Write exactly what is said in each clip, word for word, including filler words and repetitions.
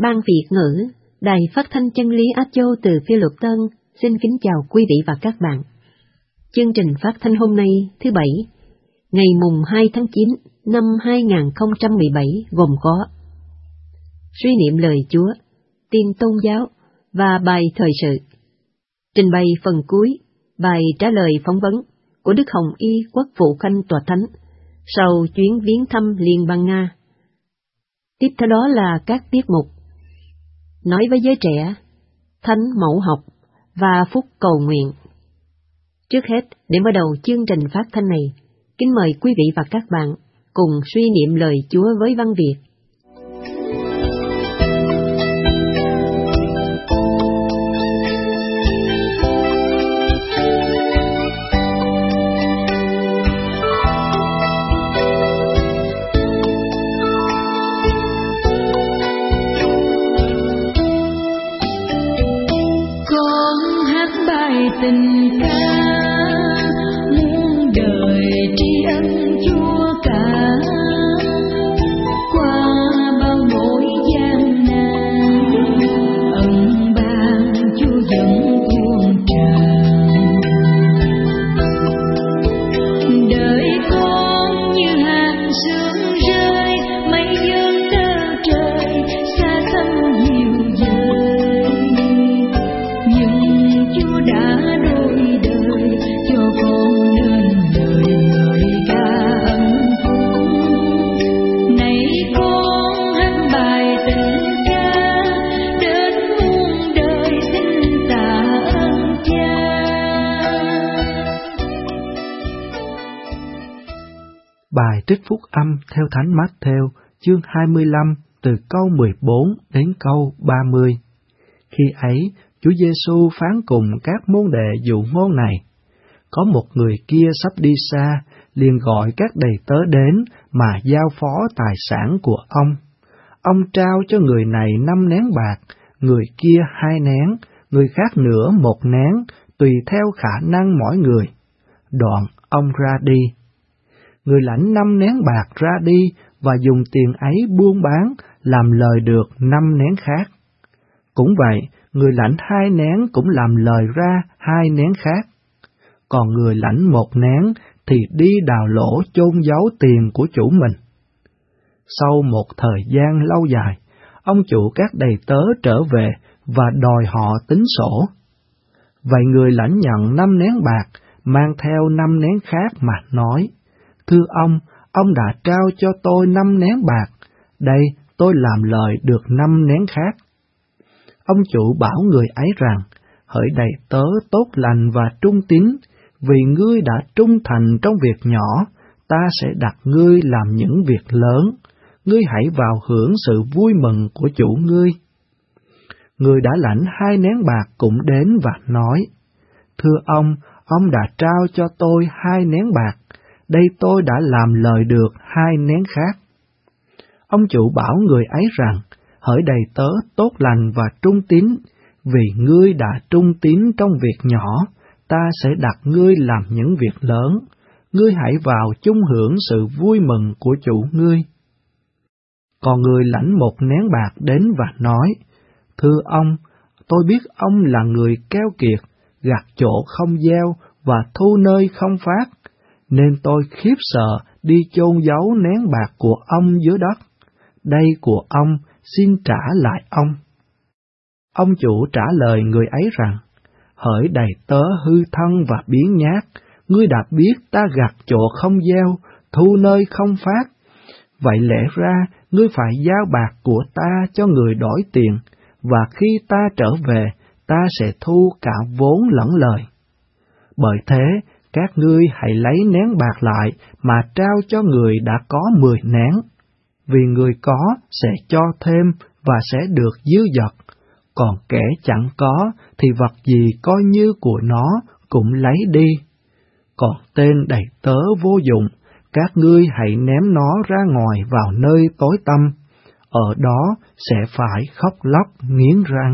Ban Việt ngữ, Đài Phát thanh Chân lý Á Châu từ Phi Luật Tân xin kính chào quý vị và các bạn. Chương trình phát thanh hôm nay thứ Bảy, ngày mùng hai tháng chín năm hai nghìn không trăm mười bảy gồm có suy niệm lời Chúa, tin tôn giáo và bài thời sự. Trình bày phần cuối, bài trả lời phỏng vấn của Đức Hồng Y Quốc vụ Khanh Tòa Thánh sau chuyến viếng thăm Liên bang Nga. Tiếp theo đó là các tiết mục Nói với giới trẻ, Thánh mẫu học và phúc cầu nguyện. Trước hết, để mở đầu chương trình phát thanh này, kính mời quý vị và các bạn cùng suy niệm lời Chúa với văn Việt. Tình ca muôn đời tri ân Chúa cả, qua bao nỗi gian nan ân ban Chúa vẫn muôn tràn. Đời con như hạt sương rơi, mây dâng tơ trời xa xăm dịu dời, nhưng Chúa đã Bài trích phúc âm theo Thánh Mát-thêu chương hai mươi lăm từ câu mười bốn đến câu ba mươi. Khi ấy, Chúa Giêsu phán cùng các môn đệ dụ ngôn này: Có một người kia sắp đi xa, liền gọi các đầy tớ đến mà giao phó tài sản của ông. Ông trao cho người này năm nén bạc, người kia hai nén, người khác nữa một nén, tùy theo khả năng mỗi người. Đoạn ông ra đi. Người lãnh năm nén bạc ra đi và dùng tiền ấy buôn bán, làm lời được năm nén khác. Cũng vậy, người lãnh hai nén cũng làm lời ra hai nén khác. Còn người lãnh một nén thì đi đào lỗ chôn giấu tiền của chủ mình. Sau một thời gian lâu dài, ông chủ các đầy tớ trở về và đòi họ tính sổ. Vậy người lãnh nhận năm nén bạc, mang theo năm nén khác mà nói: Thưa ông, ông đã trao cho tôi năm nén bạc, đây tôi làm lời được năm nén khác. Ông chủ bảo người ấy rằng: Hỡi đầy tớ tốt lành và trung tín, vì ngươi đã trung thành trong việc nhỏ, ta sẽ đặt ngươi làm những việc lớn, ngươi hãy vào hưởng sự vui mừng của chủ ngươi. Người đã lãnh hai nén bạc cũng đến và nói: Thưa ông, ông đã trao cho tôi hai nén bạc, đây tôi đã làm lời được hai nén khác. Ông chủ bảo người ấy rằng: Hỡi đầy tớ tốt lành và trung tín, vì ngươi đã trung tín trong việc nhỏ, ta sẽ đặt ngươi làm những việc lớn, ngươi hãy vào chung hưởng sự vui mừng của chủ ngươi. Còn người lãnh một nén bạc đến và nói: Thưa ông, tôi biết ông là người keo kiệt, gặt chỗ không gieo và thu nơi không phát, nên tôi khiếp sợ đi chôn giấu nén bạc của ông dưới đất. Đây của ông, xin trả lại ông. Ông chủ trả lời người ấy rằng: Hỡi đầy tớ hư thân và biếng nhác, ngươi đã biết ta gặt chỗ không gieo, thu nơi không phát. Vậy lẽ ra ngươi phải giao bạc của ta cho người đổi tiền, và khi ta trở về, ta sẽ thu cả vốn lẫn lời. Bởi thế, các ngươi hãy lấy nén bạc lại mà trao cho người đã có mười nén, vì người có sẽ cho thêm và sẽ được dư dật, còn kẻ chẳng có thì vật gì coi như của nó cũng lấy đi. Còn tên đầy tớ vô dụng, các ngươi hãy ném nó ra ngoài vào nơi tối tăm, ở đó sẽ phải khóc lóc nghiến răng.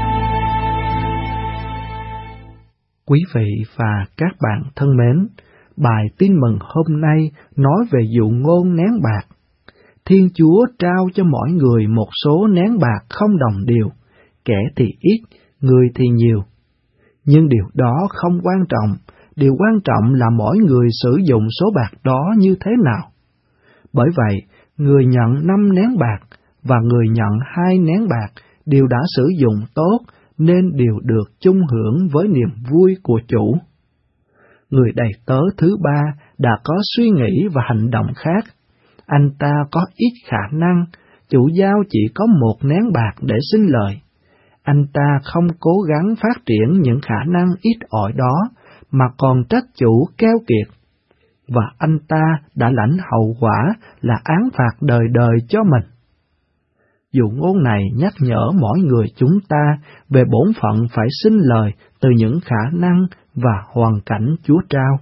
Quý vị và các bạn thân mến, bài tin mừng hôm nay nói về dụ ngôn nén bạc. Thiên Chúa trao cho mỗi người một số nén bạc không đồng đều, kẻ thì ít, người thì nhiều. Nhưng điều đó không quan trọng, điều quan trọng là mỗi người sử dụng số bạc đó như thế nào. Bởi vậy, người nhận năm nén bạc và người nhận hai nén bạc đều đã sử dụng tốt nên đều được chung hưởng với niềm vui của chủ. Người đầy tớ thứ ba đã có suy nghĩ và hành động khác. Anh ta có ít khả năng, chủ giao chỉ có một nén bạc để sinh lời. Anh ta không cố gắng phát triển những khả năng ít ỏi đó, mà còn trách chủ keo kiệt. Và anh ta đã lãnh hậu quả là án phạt đời đời cho mình. Dụ ngôn này nhắc nhở mỗi người chúng ta về bổn phận phải sinh lời từ những khả năng và hoàn cảnh Chúa trao.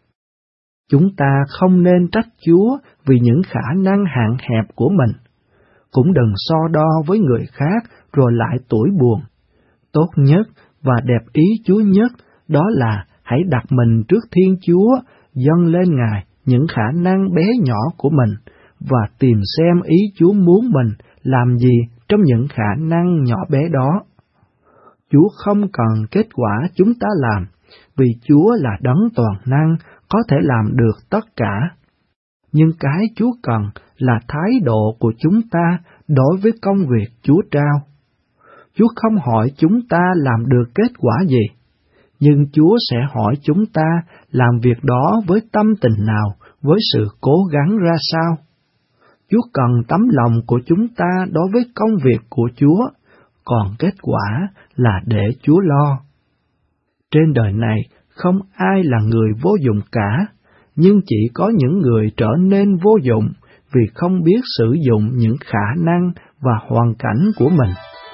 Chúng ta không nên trách Chúa vì những khả năng hạn hẹp của mình. Cũng đừng so đo với người khác rồi lại tủi buồn. Tốt nhất và đẹp ý Chúa nhất đó là hãy đặt mình trước Thiên Chúa, dâng lên Ngài những khả năng bé nhỏ của mình và tìm xem ý Chúa muốn mình làm gì trong những khả năng nhỏ bé đó. Chúa không cần kết quả chúng ta làm, vì Chúa là đấng toàn năng, có thể làm được tất cả. Nhưng cái Chúa cần là thái độ của chúng ta đối với công việc Chúa trao. Chúa không hỏi chúng ta làm được kết quả gì, nhưng Chúa sẽ hỏi chúng ta làm việc đó với tâm tình nào, với sự cố gắng ra sao. Chúa cần tấm lòng của chúng ta đối với công việc của Chúa, còn kết quả là để Chúa lo. Trên đời này không ai là người vô dụng cả, nhưng chỉ có những người trở nên vô dụng vì không biết sử dụng những khả năng và hoàn cảnh của mình.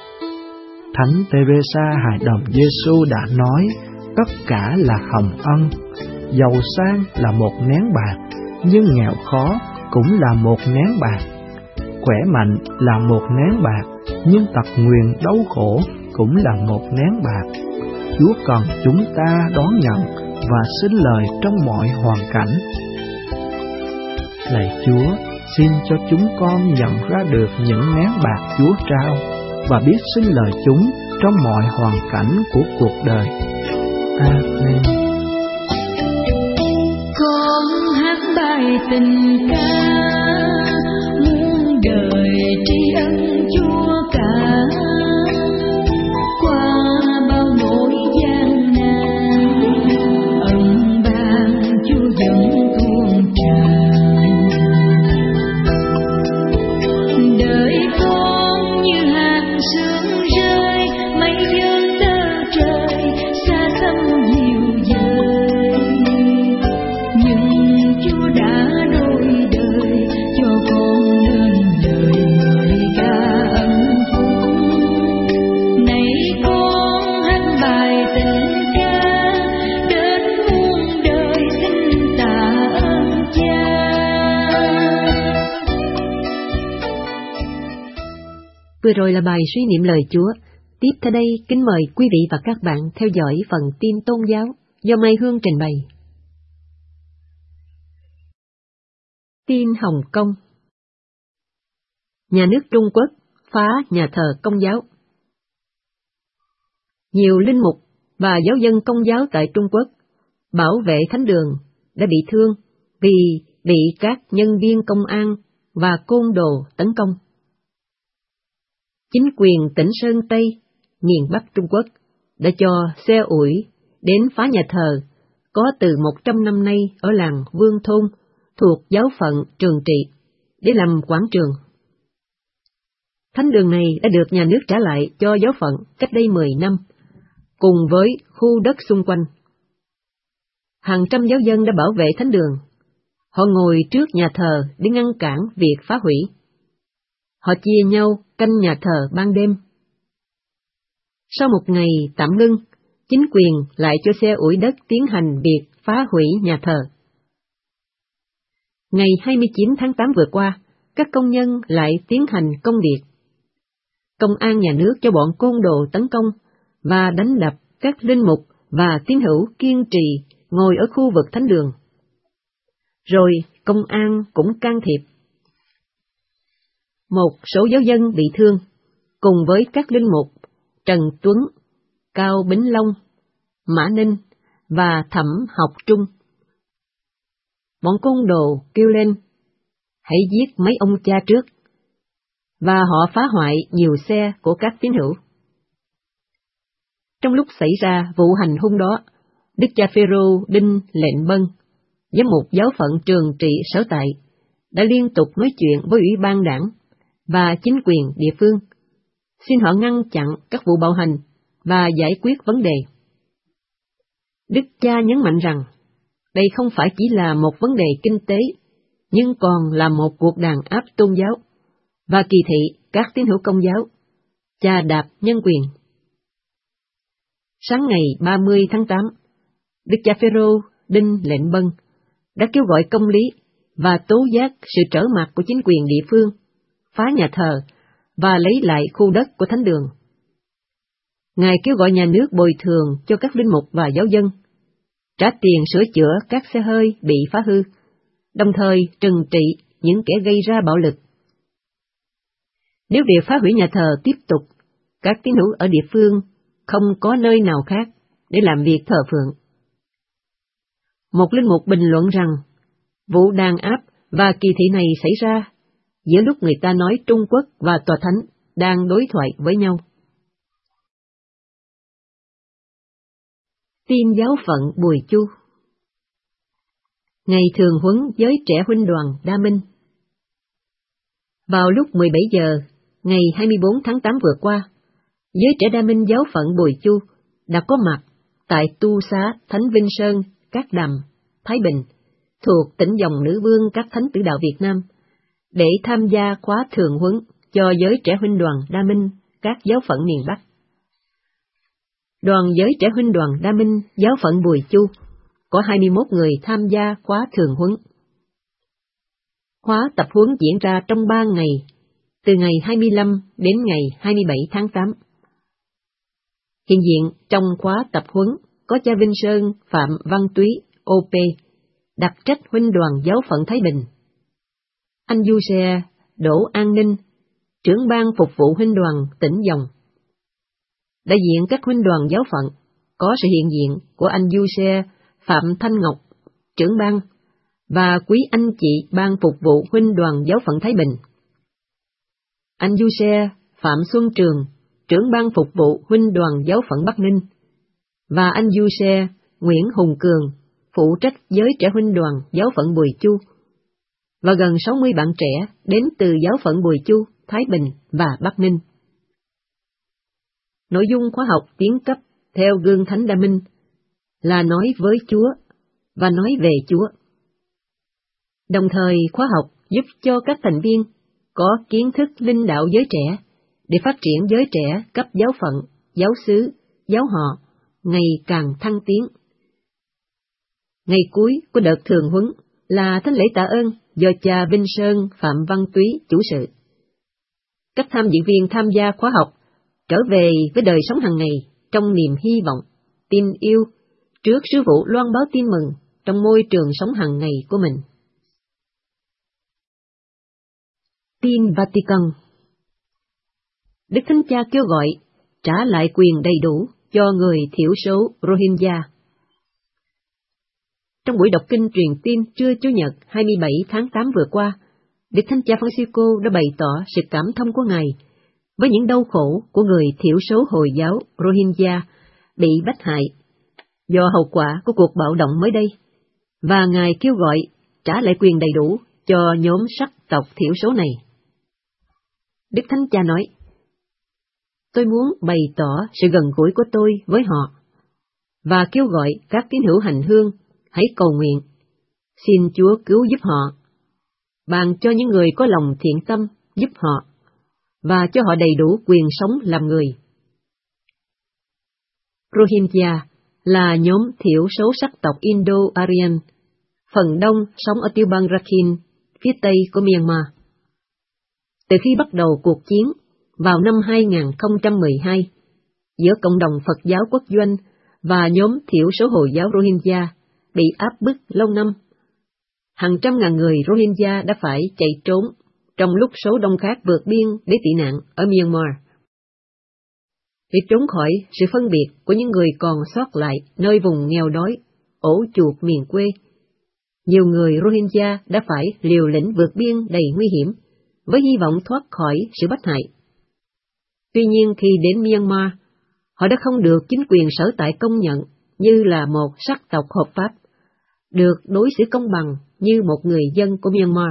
Thánh Teresa hài đồng Giêsu đã nói, tất cả là hồng ân. Giàu sang là một nén bạc, nhưng nghèo khó cũng là một nén bạc. Khỏe mạnh là một nén bạc, nhưng tật nguyền đau khổ cũng là một nén bạc. Chúa cần chúng ta đón nhận và xin lời trong mọi hoàn cảnh. Lạy Chúa, xin cho chúng con nhận ra được những nén bạc Chúa trao và biết xin lời chúng trong mọi hoàn cảnh của cuộc đời. Amen. Con hát bài tình ca muôn đời tri ân Chúa cả, qua bao nỗi gian nan ân ban Chúa vẫn tuôn tràn. Đời con như hạt sương rơi, mây dương tơ trời xa xăm dịu dời, nhưng Chúa đã đổi đời cho con nên lời ngợi ca ân phúc. Này con hát bài tình ca đến muôn đời xin tạ ơn Cha. Vừa rồi là bài suy niệm lời Chúa. Tiếp theo đây, kính mời quý vị và các bạn theo dõi phần tin tôn giáo do Mai Hương trình bày. Tin Hồng Kông. Nhà nước Trung Quốc phá nhà thờ Công giáo. Nhiều linh mục và giáo dân Công giáo tại Trung Quốc bảo vệ thánh đường đã bị thương vì bị các nhân viên công an và côn đồ tấn công. Chính quyền tỉnh Sơn Tây, miền Bắc Trung Quốc, đã cho xe ủi đến phá nhà thờ có từ một trăm năm nay ở làng Vương Thôn thuộc giáo phận Trường Trị để làm quảng trường. Thánh đường này đã được nhà nước trả lại cho giáo phận cách đây mười năm, cùng với khu đất xung quanh. Hàng trăm giáo dân đã bảo vệ thánh đường. Họ ngồi trước nhà thờ để ngăn cản việc phá hủy. Họ chia nhau canh nhà thờ ban đêm. Sau một ngày tạm ngưng, chính quyền lại cho xe ủi đất tiến hành việc phá hủy nhà thờ. Ngày hai mươi chín tháng tám vừa qua, các công nhân lại tiến hành công việc. Công an nhà nước cho bọn côn đồ tấn công và đánh đập các linh mục và tín hữu kiên trì ngồi ở khu vực thánh đường. rồi công an cũng can thiệp. Một số giáo dân bị thương, cùng với các linh mục Trần Tuấn, Cao Bính Long, Mã Ninh và Thẩm Học Trung. Bọn côn đồ kêu lên, hãy giết mấy ông cha trước, và họ phá hoại nhiều xe của các tín hữu. Trong lúc xảy ra vụ hành hung đó, Đức cha Phêrô Đinh Lệnh Bân, giám mục giáo phận Trường Trị sở tại, đã liên tục nói chuyện với ủy ban đảng và chính quyền địa phương, xin họ ngăn chặn các vụ bạo hành và giải quyết vấn đề. Đức cha nhấn mạnh rằng, đây không phải chỉ là một vấn đề kinh tế, nhưng còn là một cuộc đàn áp tôn giáo, và kỳ thị các tín hữu Công giáo, chà đạp nhân quyền. Sáng ngày ba mươi tháng tám, Đức cha Phêrô Đinh Lệnh Bân đã kêu gọi công lý và tố giác sự trở mặt của chính quyền địa phương, phá nhà thờ và lấy lại khu đất của thánh đường. Ngài kêu gọi nhà nước bồi thường cho các linh mục và giáo dân, trả tiền sửa chữa các xe hơi bị phá hư, đồng thời trừng trị những kẻ gây ra bạo lực. Nếu việc phá hủy nhà thờ tiếp tục, các tín hữu ở địa phương không có nơi nào khác để làm việc thờ phượng. Một linh mục bình luận rằng, vụ đàn áp và kỳ thị này xảy ra giữa lúc người ta nói Trung Quốc và Tòa Thánh đang đối thoại với nhau. Tin giáo phận Bùi Chu. Ngày thường huấn giới trẻ huynh đoàn Đa Minh. Vào lúc mười bảy giờ, ngày hai mươi bốn tháng tám vừa qua, giới trẻ Đa Minh giáo phận Bùi Chu đã có mặt tại tu xá Thánh Vinh Sơn, Cát Đầm, Thái Bình, thuộc tỉnh dòng nữ vương các thánh tử đạo Việt Nam, để tham gia khóa thường huấn cho giới trẻ huynh đoàn Đa Minh các giáo phận miền Bắc. Đoàn giới trẻ huynh đoàn Đa Minh giáo phận Bùi Chu có hai mươi mốt người tham gia khóa thường huấn. Khóa tập huấn diễn ra trong ba ngày, từ ngày hai mươi lăm đến ngày hai mươi bảy tháng tám. Hiện diện trong khóa tập huấn có cha Vinh Sơn Phạm Văn Túy, ô pê, đặc trách huynh đoàn giáo phận Thái Bình, anh Du Xe Đỗ An Ninh, trưởng ban phục vụ huynh đoàn tỉnh Dòng. Đại diện các huynh đoàn giáo phận có sự hiện diện của anh Du Xe Phạm Thanh Ngọc, trưởng ban, và quý anh chị ban phục vụ huynh đoàn giáo phận Thái Bình. Anh Du Xe Phạm Xuân Trường, trưởng ban phục vụ huynh đoàn giáo phận Bắc Ninh, và anh Du Xe Nguyễn Hùng Cường, phụ trách giới trẻ huynh đoàn giáo phận Bùi Chu, và gần sáu mươi bạn trẻ đến từ giáo phận Bùi Chu, Thái Bình và Bắc Ninh. Nội dung khóa học tiến cấp theo gương Thánh Đa Minh là nói với Chúa và nói về Chúa. Đồng thời khóa học giúp cho các thành viên có kiến thức linh đạo giới trẻ để phát triển giới trẻ cấp giáo phận, giáo xứ, giáo họ ngày càng thăng tiến. Ngày cuối của đợt thường huấn là thánh lễ tạ ơn do cha Vinh Sơn Phạm Văn Túy chủ sự. Các tham dự viên tham gia khóa học trở về với đời sống hàng ngày trong niềm hy vọng, tin yêu trước sứ vụ loan báo tin mừng trong môi trường sống hàng ngày của mình. Tin Vatican. Đức Thánh Cha kêu gọi trả lại quyền đầy đủ cho người thiểu số Rohingya. Trong buổi đọc kinh truyền tin trưa Chủ nhật hai mươi bảy tháng tám vừa qua, Đức Thánh Cha Francisco đã bày tỏ sự cảm thông của Ngài với những đau khổ của người thiểu số Hồi giáo Rohingya bị bách hại do hậu quả của cuộc bạo động mới đây, và Ngài kêu gọi trả lại quyền đầy đủ cho nhóm sắc tộc thiểu số này. Đức Thánh Cha nói, tôi muốn bày tỏ sự gần gũi của tôi với họ, và kêu gọi các tín hữu hành hương hãy cầu nguyện, xin Chúa cứu giúp họ, ban cho những người có lòng thiện tâm giúp họ, và cho họ đầy đủ quyền sống làm người. Rohingya là nhóm thiểu số sắc tộc Indo-Aryan, phần đông sống ở tiểu bang Rakhine, phía tây của Myanmar. Từ khi bắt đầu cuộc chiến vào năm hai nghìn không trăm mười hai giữa cộng đồng Phật giáo quốc doanh và nhóm thiểu số Hồi giáo Rohingya bị áp bức lâu năm, hàng trăm ngàn người Rohingya đã phải chạy trốn, trong lúc số đông khác vượt biên để tị nạn ở Myanmar. Để trốn khỏi sự phân biệt của những người còn sót lại nơi vùng nghèo đói, ổ chuột miền quê, nhiều người Rohingya đã phải liều lĩnh vượt biên đầy nguy hiểm, với hy vọng thoát khỏi sự bắt hại. Tuy nhiên khi đến Myanmar, họ đã không được chính quyền sở tại công nhận như là một sắc tộc hợp pháp, được đối xử công bằng như một người dân của Myanmar.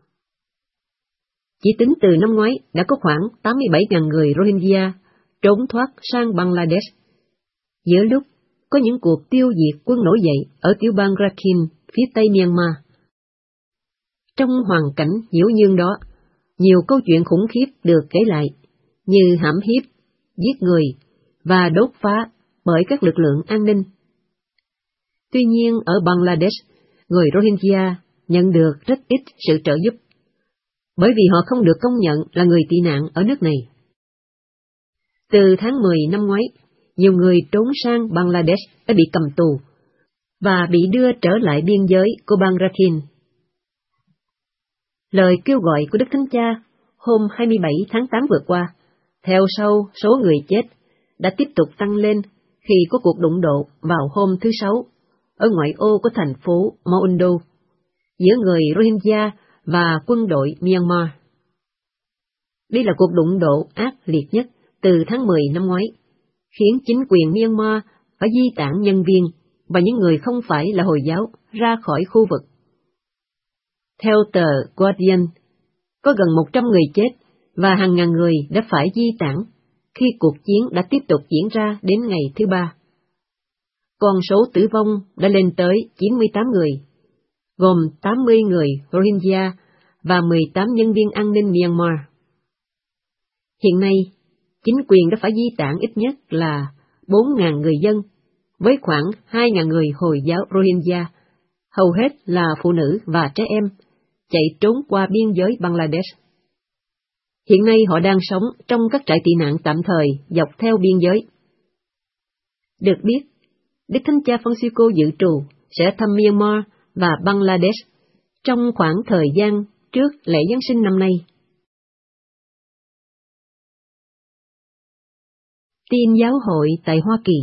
Chỉ tính từ năm ngoái đã có khoảng tám mươi bảy nghìn người Rohingya trốn thoát sang Bangladesh, giữa lúc có những cuộc tiêu diệt quân nổi dậy ở tiểu bang Rakhine phía tây Myanmar. Trong hoàn cảnh nhiễu nhương đó, nhiều câu chuyện khủng khiếp được kể lại, như hãm hiếp, giết người và đốt phá bởi các lực lượng an ninh. Tuy nhiên ở Bangladesh, người Rohingya nhận được rất ít sự trợ giúp, bởi vì họ không được công nhận là người tị nạn ở nước này. Từ tháng mười năm ngoái, nhiều người trốn sang Bangladesh đã bị cầm tù và bị đưa trở lại biên giới của bang Rakhine. Lời kêu gọi của Đức Thánh Cha hôm hai mươi bảy tháng tám vừa qua, theo sau số người chết, đã tiếp tục tăng lên khi có cuộc đụng độ vào hôm thứ Sáu ở ngoại ô của thành phố Maundu giữa người Rohingya và quân đội Myanmar. Đây là cuộc đụng độ ác liệt nhất từ tháng mười năm ngoái, khiến chính quyền Myanmar phải di tản nhân viên và những người không phải là Hồi giáo ra khỏi khu vực. Theo tờ Guardian, có gần một trăm người chết và hàng ngàn người đã phải di tản khi cuộc chiến đã tiếp tục diễn ra đến ngày thứ ba. Con số tử vong đã lên tới chín mươi tám người, gồm tám mươi người Rohingya và mười tám nhân viên an ninh Myanmar. Hiện nay, chính quyền đã phải di tản ít nhất là bốn nghìn người dân, với khoảng hai nghìn người Hồi giáo Rohingya, hầu hết là phụ nữ và trẻ em, chạy trốn qua biên giới Bangladesh. Hiện nay họ đang sống trong các trại tị nạn tạm thời dọc theo biên giới. Được biết, Đức Thánh Cha Francisco dự trù sẽ thăm Myanmar và Bangladesh trong khoảng thời gian trước lễ Giáng sinh năm nay. Tin giáo hội tại Hoa Kỳ.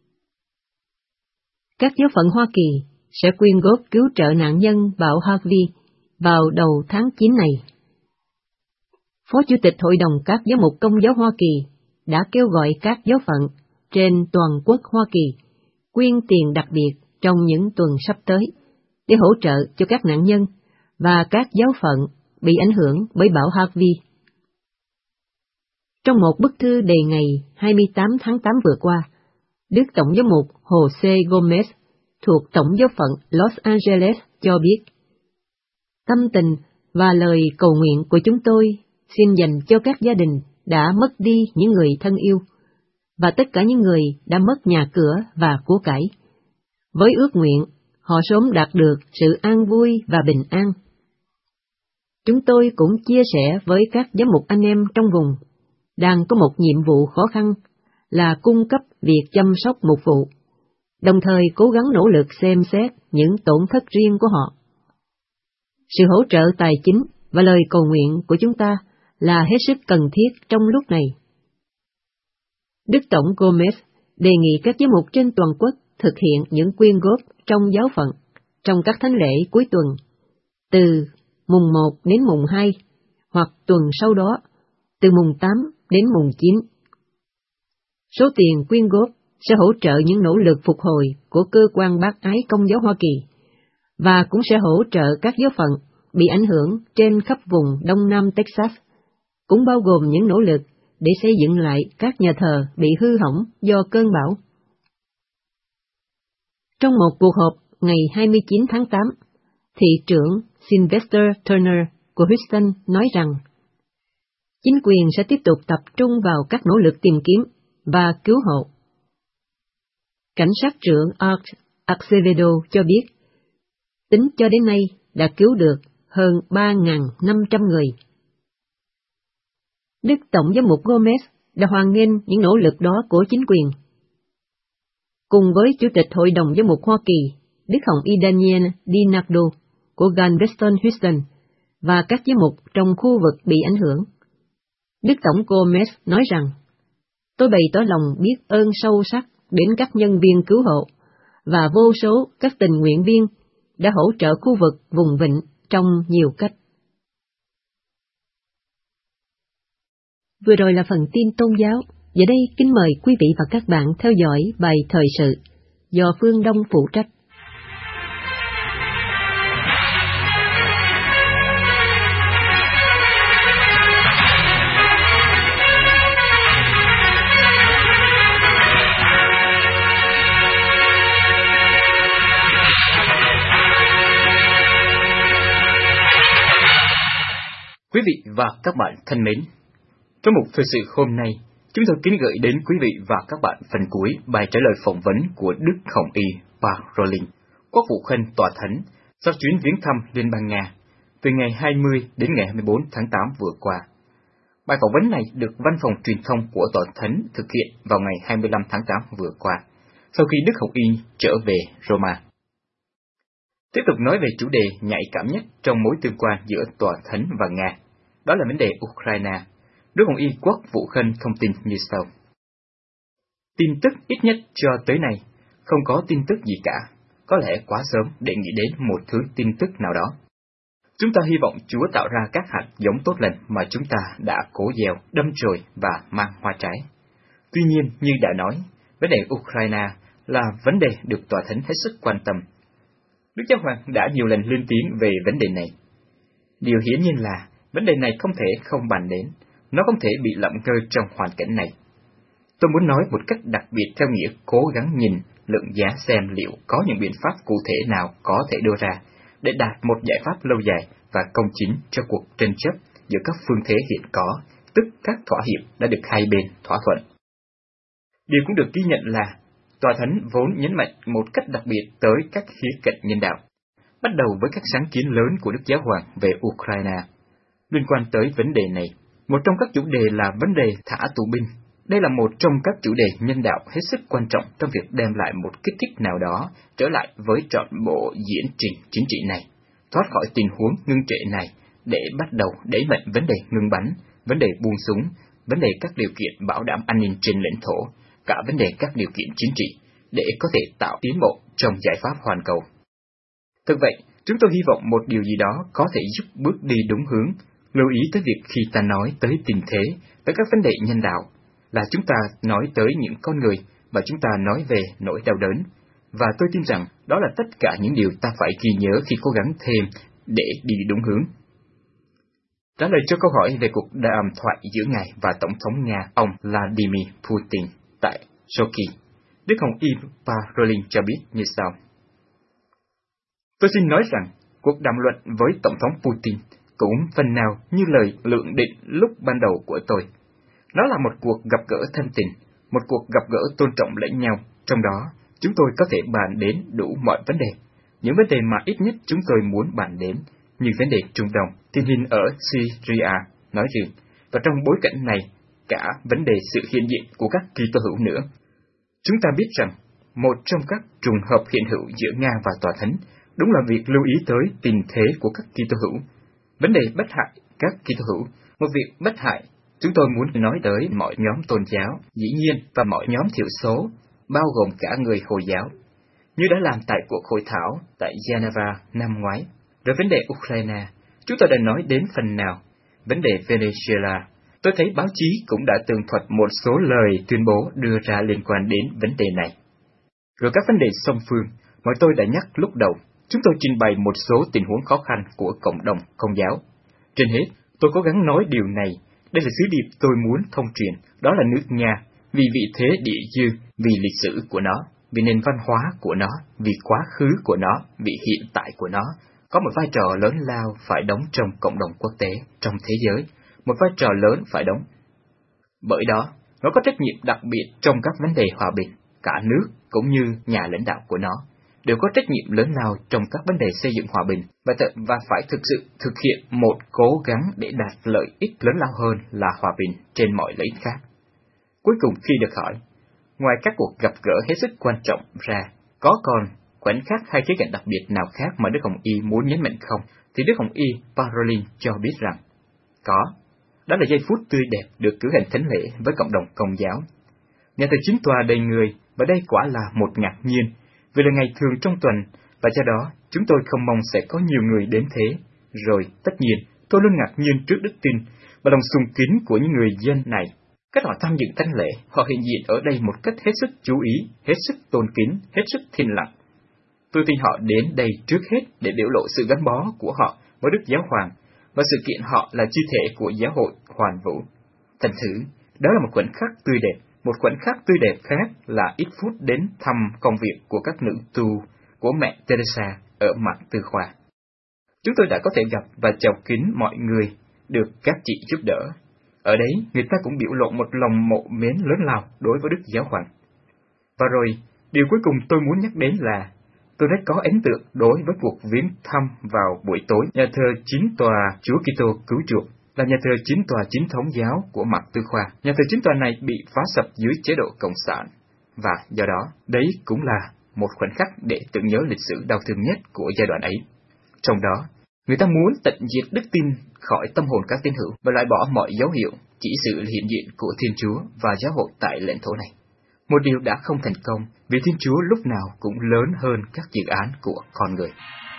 Các giáo phận Hoa Kỳ sẽ quyên góp cứu trợ nạn nhân bão Harvey vào đầu tháng chín này. Phó Chủ tịch Hội đồng các giám mục Công giáo Hoa Kỳ đã kêu gọi các giáo phận trên toàn quốc Hoa Kỳ quyên tiền đặc biệt trong những tuần sắp tới để hỗ trợ cho các nạn nhân và các giáo phận bị ảnh hưởng bởi bão Harvey. Trong một bức thư đề ngày hai mươi tám tháng tám vừa qua, Đức Tổng giám mục Jose Gomez thuộc Tổng giáo phận Los Angeles cho biết: Tâm tình và lời cầu nguyện của chúng tôi xin dành cho các gia đình đã mất đi những người thân yêu, và tất cả những người đã mất nhà cửa và của cải, với ước nguyện họ sớm đạt được sự an vui và bình an. Chúng tôi cũng chia sẻ với các giám mục anh em trong vùng, đang có một nhiệm vụ khó khăn là cung cấp việc chăm sóc mục vụ, đồng thời cố gắng nỗ lực xem xét những tổn thất riêng của họ. Sự hỗ trợ tài chính và lời cầu nguyện của chúng ta là hết sức cần thiết trong lúc này. Đức Tổng Gomez đề nghị các giám mục trên toàn quốc thực hiện những quyên góp trong giáo phận trong các thánh lễ cuối tuần, từ mùng một đến mùng hai, hoặc tuần sau đó, từ mùng tám đến mùng chín. Số tiền quyên góp sẽ hỗ trợ những nỗ lực phục hồi của cơ quan bác ái Công giáo Hoa Kỳ, và cũng sẽ hỗ trợ các giáo phận bị ảnh hưởng trên khắp vùng Đông Nam Texas, cũng bao gồm những nỗ lực để xây dựng lại các nhà thờ bị hư hỏng do cơn bão. Trong một cuộc họp ngày hai mươi chín tháng tám, thị trưởng Sylvester Turner của Houston nói rằng chính quyền sẽ tiếp tục tập trung vào các nỗ lực tìm kiếm và cứu hộ. Cảnh sát trưởng Art Acevedo cho biết, tính cho đến nay đã cứu được hơn ba nghìn năm trăm người. Đức Tổng giám mục Gomez đã hoan nghênh những nỗ lực đó của chính quyền. Cùng với Chủ tịch Hội đồng giám mục Hoa Kỳ, Đức Hồng Y Daniel DiNardo, của Galveston Houston và các giám mục trong khu vực bị ảnh hưởng. Đức Tổng Gomez nói rằng, tôi bày tỏ lòng biết ơn sâu sắc đến các nhân viên cứu hộ và vô số các tình nguyện viên đã hỗ trợ khu vực vùng vịnh trong nhiều cách. Vừa rồi là phần tin tôn giáo. Giờ đây kính mời quý vị và các bạn theo dõi bài thời sự do Phương Đông phụ trách. Quý vị và các bạn thân mến, trong mục thời sự hôm nay, chúng tôi kính gửi đến quý vị và các bạn phần cuối bài trả lời phỏng vấn của Đức Hồng Y Parolin, quốc vụ khanh tòa thánh, sau chuyến viếng thăm Liên bang Nga, từ ngày hai mươi đến ngày hai mươi bốn tháng tám vừa qua. Bài phỏng vấn này được Văn phòng Truyền thông của tòa thánh thực hiện vào ngày hai mươi lăm tháng tám vừa qua, sau khi Đức Hồng Y trở về Roma. Tiếp tục nói về chủ đề nhạy cảm nhất trong mối tương quan giữa tòa thánh và Nga, đó là vấn đề Ukraine. Đức Hồng Y quốc vụ khanh thông tin như sau. Tin tức ít nhất cho tới nay, không có tin tức gì cả, có lẽ quá sớm để nghĩ đến một thứ tin tức nào đó. Chúng ta hy vọng Chúa tạo ra các hạt giống tốt lành mà chúng ta đã cố gieo, đâm chồi và mang hoa trái. Tuy nhiên, như đã nói, vấn đề Ukraine là vấn đề được tòa thánh hết sức quan tâm. Đức Giáo Hoàng đã nhiều lần lên tiếng về vấn đề này. Điều hiển nhiên là vấn đề này không thể không bàn đến, nó không thể bị lậm ngơ trong hoàn cảnh này. Tôi muốn nói một cách đặc biệt theo nghĩa cố gắng nhìn, lượng giá xem liệu có những biện pháp cụ thể nào có thể đưa ra để đạt một giải pháp lâu dài và công chính cho cuộc tranh chấp giữa các phương thế hiện có, tức các thỏa hiệp đã được hai bên thỏa thuận. Điều cũng được ghi nhận là tòa thánh vốn nhấn mạnh một cách đặc biệt tới các khía cạnh nhân đạo, bắt đầu với các sáng kiến lớn của Đức Giáo Hoàng về Ukraine. Liên quan tới vấn đề này, một trong các chủ đề là vấn đề thả tù binh. Đây là một trong các chủ đề nhân đạo hết sức quan trọng trong việc đem lại một kích thích nào đó trở lại với trọn bộ diễn trình chính trị này, thoát khỏi tình huống ngưng trệ này để bắt đầu đẩy mạnh vấn đề ngưng bắn, vấn đề buông súng, vấn đề các điều kiện bảo đảm an ninh trên lãnh thổ, cả vấn đề các điều kiện chính trị để có thể tạo tiến bộ trong giải pháp hoàn cầu. Thực vậy, chúng tôi hy vọng một điều gì đó có thể giúp bước đi đúng hướng. Lưu ý tới việc khi ta nói tới tình thế, tới các vấn đề nhân đạo, là chúng ta nói tới những con người và chúng ta nói về nỗi đau đớn. Và tôi tin rằng đó là tất cả những điều ta phải ghi nhớ khi cố gắng thêm để đi đúng hướng. Trả lời cho câu hỏi về cuộc đàm thoại giữa Ngài và Tổng thống Nga, ông Vladimir Putin, tại Sochi, Đức Hồng Y Parolin cho biết như sau. Tôi xin nói rằng, cuộc đàm luận với Tổng thống Putin cũng phần nào như lời lượng định lúc ban đầu của tôi. Nó là một cuộc gặp gỡ thân tình, một cuộc gặp gỡ tôn trọng lẫn nhau, trong đó chúng tôi có thể bàn đến đủ mọi vấn đề. Những vấn đề mà ít nhất chúng tôi muốn bàn đến, như vấn đề Trung Đông, tình hình ở Syria nói riêng, và trong bối cảnh này, cả vấn đề sự hiện diện của các Kitô hữu nữa. Chúng ta biết rằng, một trong các trùng hợp hiện hữu giữa Nga và Tòa Thánh đúng là việc lưu ý tới tình thế của các Kitô hữu. Vấn đề bất hại các Kitô hữu, một việc bất hại, chúng tôi muốn nói tới mọi nhóm tôn giáo, dĩ nhiên, và mọi nhóm thiểu số, bao gồm cả người Hồi giáo, như đã làm tại cuộc hội thảo tại Geneva năm ngoái. Về vấn đề Ukraine, chúng tôi đã nói đến phần nào. Vấn đề Venezuela, tôi thấy báo chí cũng đã tường thuật một số lời tuyên bố đưa ra liên quan đến vấn đề này. Rồi các vấn đề song phương, mà tôi đã nhắc lúc đầu, chúng tôi trình bày một số tình huống khó khăn của cộng đồng Công giáo. Trên hết, tôi cố gắng nói điều này, đây là sứ điệp tôi muốn thông truyền, đó là nước Nga, vì vị thế địa dư, vì lịch sử của nó, vì nền văn hóa của nó, vì quá khứ của nó, vì hiện tại của nó, có một vai trò lớn lao phải đóng trong cộng đồng quốc tế, trong thế giới, một vai trò lớn phải đóng. Bởi đó, nó có trách nhiệm đặc biệt trong các vấn đề hòa bình, cả nước cũng như nhà lãnh đạo của nó, đều có trách nhiệm lớn lao trong các vấn đề xây dựng hòa bình và, tự, và phải thực sự thực hiện một cố gắng để đạt lợi ích lớn lao hơn là hòa bình trên mọi lợi ích khác. Cuối cùng khi được hỏi, ngoài các cuộc gặp gỡ hết sức quan trọng ra, có còn khoảnh khắc hay khía cạnh đặc biệt nào khác mà Đức Hồng Y muốn nhấn mạnh không, thì Đức Hồng Y Parolin cho biết rằng có. Đó là giây phút tươi đẹp được cử hành thánh lễ với cộng đồng Công giáo. Nhà thờ chính tòa đầy người, và đây quả là một ngạc nhiên, vì là ngày thường trong tuần, và do đó chúng tôi không mong sẽ có nhiều người đến thế. Rồi, tất nhiên, tôi luôn ngạc nhiên trước đức tin và lòng sùng kính của những người dân này. Cách họ tham dự thánh lễ, họ hiện diện ở đây một cách hết sức chú ý, hết sức tôn kính, hết sức thinh lặng. Tôi tin họ đến đây trước hết để biểu lộ sự gắn bó của họ với Đức Giáo Hoàng, và sự kiện họ là chi thể của giáo hội hoàn vũ. Thành thử, đó là một khoảnh khắc tươi đẹp. Một khoảnh khắc tươi đẹp khác là ít phút đến thăm công việc của các nữ tu của mẹ Teresa ở Mạc Tư Khoa. Chúng tôi đã có thể gặp và chào kính mọi người, được các chị giúp đỡ. Ở đấy, người ta cũng biểu lộ một lòng mộ mến lớn lao đối với Đức Giáo Hoàng. Và rồi, điều cuối cùng tôi muốn nhắc đến là tôi rất có ấn tượng đối với cuộc viếng thăm vào buổi tối nhà thờ chính tòa Chúa Kitô Cứu Chuộc, là nhà thờ chính tòa chính thống giáo của Mạc Tư Khoa. Nhà thờ chính tòa này bị phá sập dưới chế độ Cộng sản, và do đó, đấy cũng là một khoảnh khắc để tưởng nhớ lịch sử đau thương nhất của giai đoạn ấy. Trong đó, người ta muốn tận diệt đức tin khỏi tâm hồn các tín hữu và loại bỏ mọi dấu hiệu chỉ sự hiện diện của Thiên Chúa và giáo hội tại lãnh thổ này. Một điều đã không thành công vì Thiên Chúa lúc nào cũng lớn hơn các dự án của con người.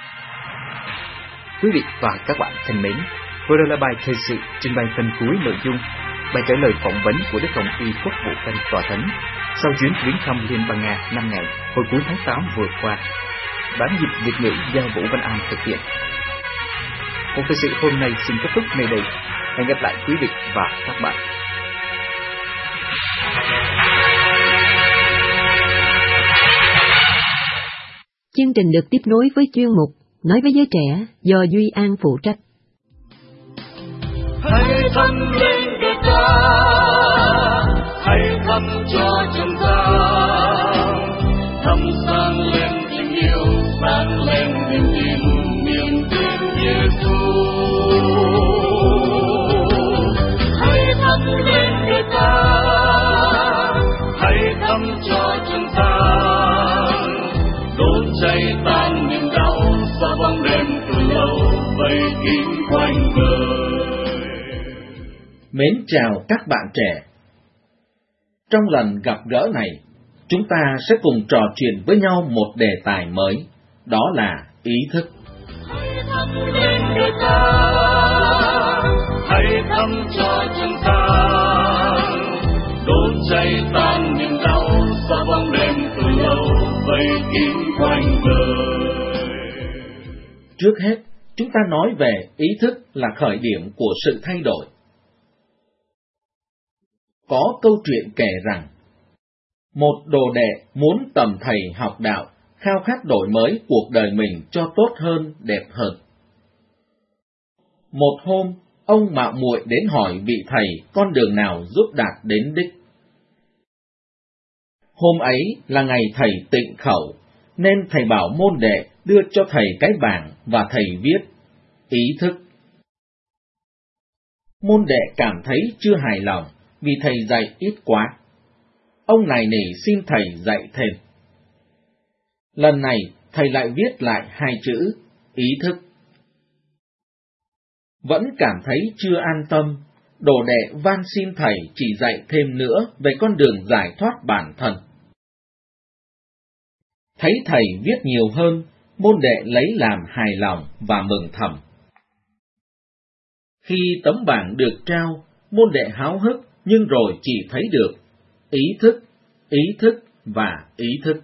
Quý vị và các bạn thân mến, vừa rồi là bài thời sự trình bày phần cuối nội dung bài trả lời phỏng vấn của Đức Hồng Y Quốc vụ Khanh Tòa Thánh sau chuyến viếng thăm Liên bang Nga năm ngày hồi cuối tháng tám vừa qua. Bản dịch Việt ngữ do Vũ Văn An thực hiện. Cuộc thời sự hôm nay xin kết thúc nơi đây. Hẹn gặp lại quý vị và các bạn. Chương trình được tiếp nối với chuyên mục Nói với giới trẻ do Duy An phụ trách. Hãy thắp lên đời ta, hãy thắp cho chúng ta, thắp sáng lên tình yêu, sáng lên niềm tin, niềm tin Giêsu. Hãy thắp lên đời ta, hãy thắp cho chúng ta, đốt cháy tan niềm đau, xóa bóng đêm từ lâu vây kín quanh đời. Mến chào các bạn trẻ. Trong lần gặp gỡ này, chúng ta sẽ cùng trò chuyện với nhau một đề tài mới, đó là ý thức. Hãy thắp lên đời ta, hãy thắp cho chúng ta, đốt cháy tan niềm đau, xóa bóng đêm từ lâu vây kín quanh đời. Trước hết, chúng ta nói về ý thức là khởi điểm của sự thay đổi. Có câu chuyện kể rằng, một đồ đệ muốn tầm thầy học đạo, khao khát đổi mới cuộc đời mình cho tốt hơn, đẹp hơn. Một hôm, ông mạo muội đến hỏi vị thầy con đường nào giúp đạt đến đích. Hôm ấy là ngày thầy tịnh khẩu, nên thầy bảo môn đệ đưa cho thầy cái bảng và thầy viết ý thức. Môn đệ cảm thấy chưa hài lòng vì thầy dạy ít quá. Ông này nỉ xin thầy dạy thêm. Lần này thầy lại viết lại hai chữ ý thức. Vẫn cảm thấy chưa an tâm, đồ đệ van xin thầy chỉ dạy thêm nữa về con đường giải thoát bản thân. Thấy thầy viết nhiều hơn, môn đệ lấy làm hài lòng và mừng thầm. Khi tấm bảng được trao, môn đệ háo hức nhưng rồi chỉ thấy được ý thức, ý thức và ý thức.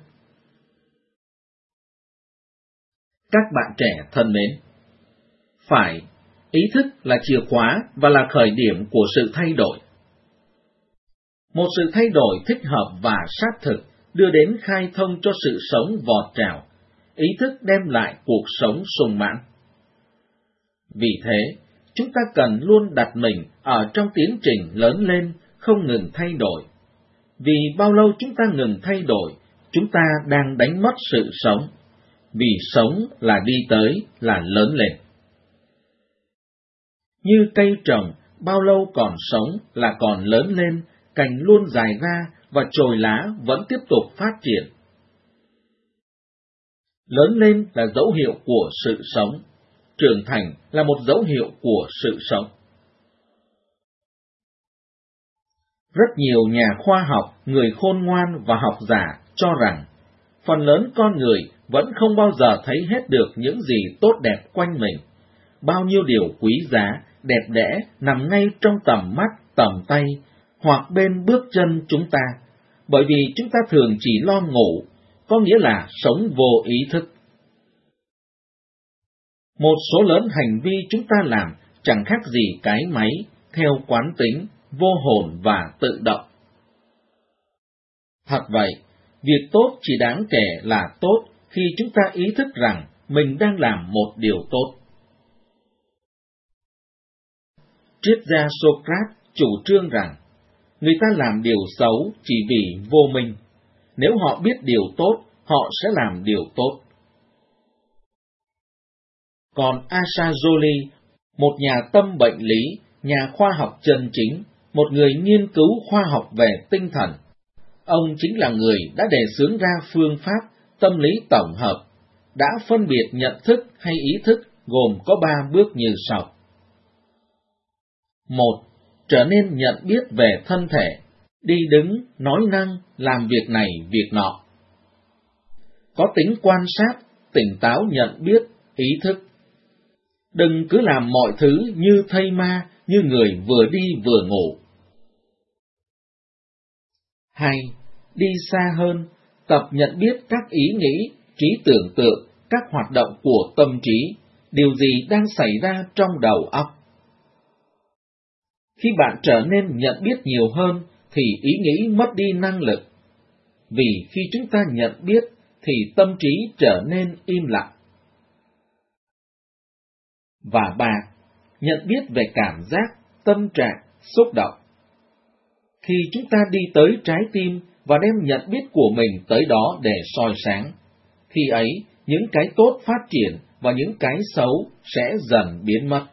Các bạn trẻ thân mến, phải, ý thức là chìa khóa và là khởi điểm của sự thay đổi. Một sự thay đổi thích hợp và sát thực đưa đến khai thông cho sự sống vọt trào, ý thức đem lại cuộc sống sung mãn. Vì thế, chúng ta cần luôn đặt mình ở trong tiến trình lớn lên, không ngừng thay đổi. Vì bao lâu chúng ta ngừng thay đổi, chúng ta đang đánh mất sự sống. Vì sống là đi tới, là lớn lên. Như cây trồng, bao lâu còn sống là còn lớn lên, cành luôn dài ra và chồi lá vẫn tiếp tục phát triển. Lớn lên là dấu hiệu của sự sống, trưởng thành là một dấu hiệu của sự sống. Rất nhiều nhà khoa học, người khôn ngoan và học giả cho rằng phần lớn con người vẫn không bao giờ thấy hết được những gì tốt đẹp quanh mình. Bao nhiêu điều quý giá, đẹp đẽ nằm ngay trong tầm mắt, tầm tay hoặc bên bước chân chúng ta, bởi vì chúng ta thường chỉ lo ngủ, có nghĩa là sống vô ý thức. Một số lớn hành vi chúng ta làm chẳng khác gì cái máy, theo quán tính, vô hồn và tự động. Thật vậy, việc tốt chỉ đáng kể là tốt khi chúng ta ý thức rằng mình đang làm một điều tốt. Triết gia Socrates chủ trương rằng người ta làm điều xấu chỉ vì vô minh. Nếu họ biết điều tốt, họ sẽ làm điều tốt. Còn Assagioli, một nhà tâm bệnh lý, nhà khoa học chân chính, một người nghiên cứu khoa học về tinh thần, ông chính là người đã đề xướng ra phương pháp tâm lý tổng hợp, đã phân biệt nhận thức hay ý thức gồm có ba bước như sau. Một, trở nên nhận biết về thân thể, đi đứng, nói năng, làm việc này, việc nọ. Có tính quan sát, tỉnh táo nhận biết, ý thức. Đừng cứ làm mọi thứ như thây ma, như người vừa đi vừa ngủ. Hai, đi xa hơn, tập nhận biết các ý nghĩ, trí tưởng tượng, các hoạt động của tâm trí, điều gì đang xảy ra trong đầu óc. Khi bạn trở nên nhận biết nhiều hơn, thì ý nghĩ mất đi năng lực. Vì khi chúng ta nhận biết, thì tâm trí trở nên im lặng. Và ba, nhận biết về cảm giác, tâm trạng, xúc động. Khi chúng ta đi tới trái tim và đem nhận biết của mình tới đó để soi sáng, khi ấy những cái tốt phát triển và những cái xấu sẽ dần biến mất.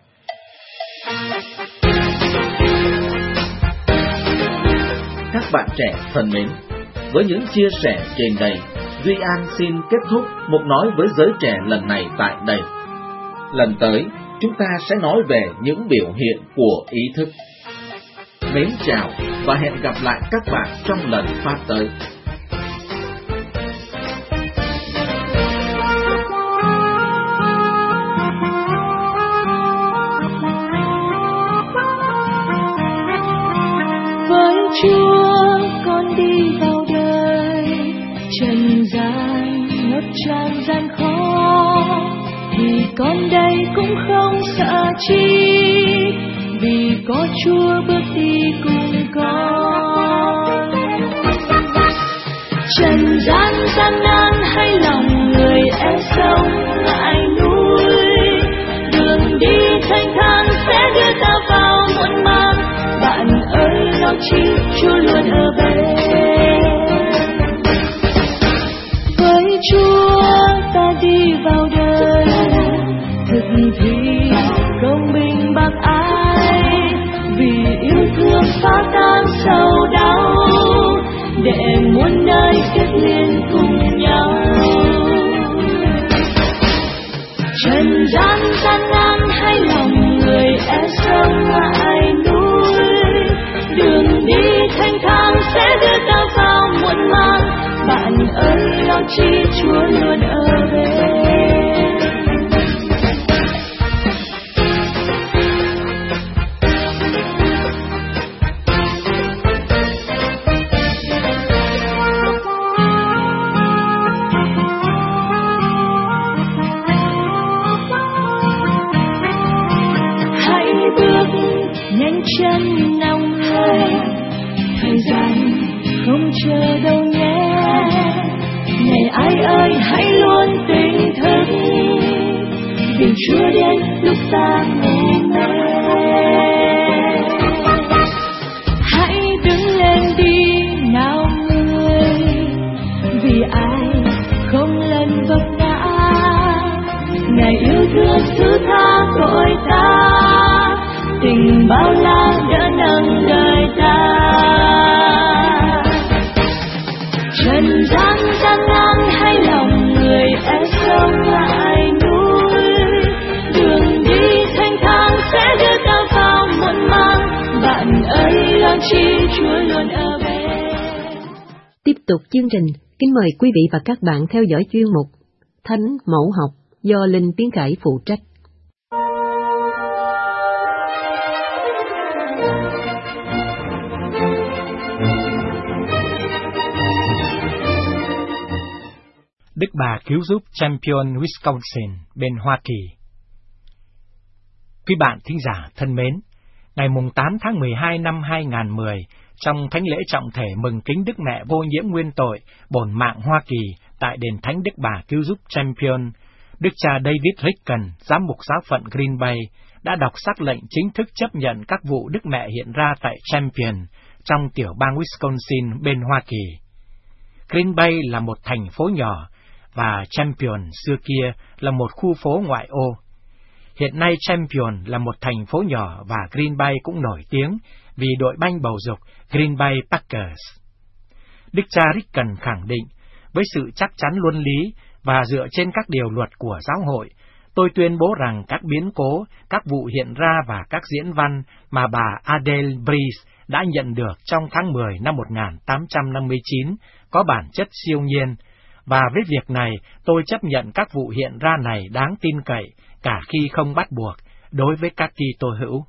Các bạn trẻ thân mến, với những chia sẻ trên đây, Duy An xin kết thúc mục nói với giới trẻ lần này tại đây. Lần tới, chúng ta sẽ nói về những biểu hiện của ý thức. Mến chào và hẹn gặp lại các bạn trong lần phát tới. Với Chúa con đi vào đời, trần gian ngập tràn gian khó, thì con đây cũng không sợ chi, vì có Chúa bước đi cùng con. Trần gian gian nan hay lòng người e sông ngại núi, đường đi thanh thang sẽ đưa ta vào muôn mang. Bạn ơi lo chi, Chúa luôn ở bên. Với Chúa ta đi vào đời, thực thi công bình bác ái, vì yêu thương phá tan sầu đau, để muôn đời kết liên cùng nhau. Trần gian gian nan hay lòng người e sông ngại núi, đường đi thanh thang sẽ đưa ta vào muôn mang. Bạn ơi lo chi, Chúa luôn ở bên. Hãy bước nhanh chân nào người, thời gian không chờ đâu nhé. Này ai ơi hãy luôn tỉnh thức, vì Chúa đến lúc ta ngủ mê. Hãy đứng lên đi nào người, vì ai không lần vấp ngã. Ngài yêu thương thứ tha tội ta, tình bao la đỡ nâng đời ta. Trần gian gian nan hay lòng người e sông không ngại núi, đường đi thanh thang sẽ đưa ta vào muôn mang, bạn ơi làm chi Chúa luôn ở bên. Tiếp tục chương trình, kính mời quý vị và các bạn theo dõi chuyên mục Thánh Mẫu Học do Linh Tiến Khải phụ trách. Đức Bà Cứu Giúp Champion Wisconsin bên Hoa Kỳ. Quý bạn thính giả thân mến, ngày tám tháng mười hai năm hai nghìn không trăm mười, trong thánh lễ trọng thể mừng kính Đức Mẹ Vô Nhiễm Nguyên Tội, bổn mạng Hoa Kỳ tại đền Thánh Đức Bà Cứu Giúp Champion, Đức cha David Ricken, giám mục giáo phận Green Bay, đã đọc sắc lệnh chính thức chấp nhận các vụ Đức Mẹ hiện ra tại Champion trong tiểu bang Wisconsin bên Hoa Kỳ. Green Bay là một thành phố nhỏ, và Champion xưa kia là một khu phố ngoại ô. Hiện nay Champion là một thành phố nhỏ và Green Bay cũng nổi tiếng vì đội banh bầu dục Green Bay Packers. Đức cha Ricken khẳng định, với sự chắc chắn luân lý và dựa trên các điều luật của giáo hội, tôi tuyên bố rằng các biến cố, các vụ hiện ra và các diễn văn mà bà Adele Breeze đã nhận được trong tháng mười năm một nghìn tám trăm năm mươi chín có bản chất siêu nhiên, và với việc này tôi chấp nhận các vụ hiện ra này đáng tin cậy, cả khi không bắt buộc, đối với các Kitô hữu.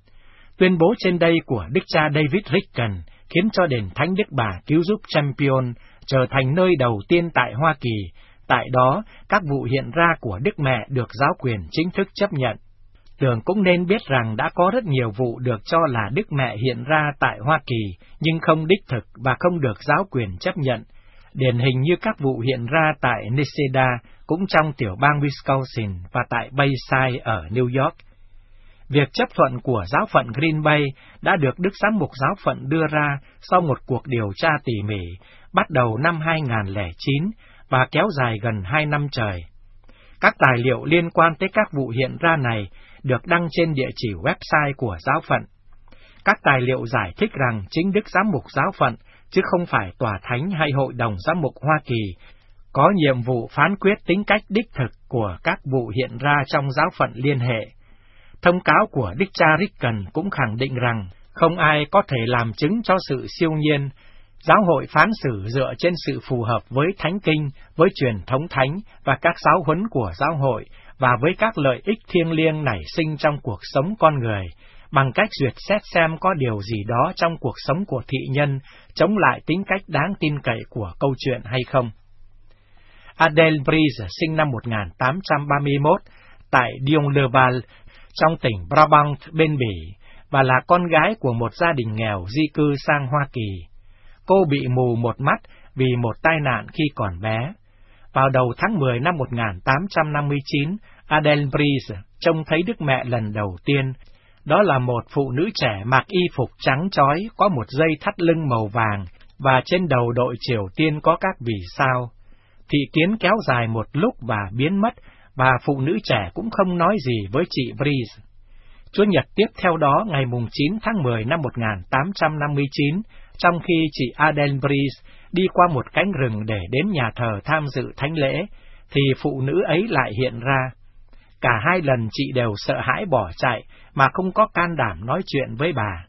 Tuyên bố trên đây của Đức cha David Ricken khiến cho đền Thánh Đức Bà Cứu Giúp Champion trở thành nơi đầu tiên tại Hoa Kỳ. Tại đó, các vụ hiện ra của Đức Mẹ được giáo quyền chính thức chấp nhận. Tưởng cũng nên biết rằng đã có rất nhiều vụ được cho là Đức Mẹ hiện ra tại Hoa Kỳ, nhưng không đích thực và không được giáo quyền chấp nhận. Điển hình như các vụ hiện ra tại Necedah, cũng trong tiểu bang Wisconsin, và tại Bayside ở New York. Việc chấp thuận của giáo phận Green Bay đã được Đức Giám mục giáo phận đưa ra sau một cuộc điều tra tỉ mỉ, bắt đầu năm hai nghìn không trăm lẻ chín và kéo dài gần hai năm trời. Các tài liệu liên quan tới các vụ hiện ra này được đăng trên địa chỉ website của giáo phận. Các tài liệu giải thích rằng chính Đức Giám mục giáo phận, chứ không phải tòa thánh hay hội đồng giám mục Hoa Kỳ, có nhiệm vụ phán quyết tính cách đích thực của các vụ hiện ra trong giáo phận liên hệ. Thông cáo của Đức cha Ricken cũng khẳng định rằng không ai có thể làm chứng cho sự siêu nhiên. Giáo hội phán xử dựa trên sự phù hợp với thánh kinh, với truyền thống thánh và các giáo huấn của giáo hội, và với các lợi ích thiêng liêng nảy sinh trong cuộc sống con người, bằng cách duyệt xét xem có điều gì đó trong cuộc sống của thị nhân chống lại tính cách đáng tin cậy của câu chuyện hay không. Adele Breeze sinh năm một nghìn tám trăm ba mươi mốt tại Dion-le-Val, trong tỉnh Brabant bên Bỉ, và là con gái của một gia đình nghèo di cư sang Hoa Kỳ. Cô bị mù một mắt vì một tai nạn khi còn bé. Vào đầu tháng mười năm một nghìn tám trăm năm mươi chín, Adele Breeze trông thấy Đức Mẹ lần đầu tiên. Đó là một phụ nữ trẻ mặc y phục trắng chói, có một dây thắt lưng màu vàng, và trên đầu đội triều tiên có các vì sao. Thị kiến kéo dài một lúc và biến mất, và phụ nữ trẻ cũng không nói gì với chị Breeze. Chúa Nhật tiếp theo đó, ngày chín tháng mười năm một nghìn tám trăm năm mươi chín, trong khi chị Adele Breeze đi qua một cánh rừng để đến nhà thờ tham dự thánh lễ, thì phụ nữ ấy lại hiện ra. Cả hai lần chị đều sợ hãi bỏ chạy, mà không có can đảm nói chuyện với bà.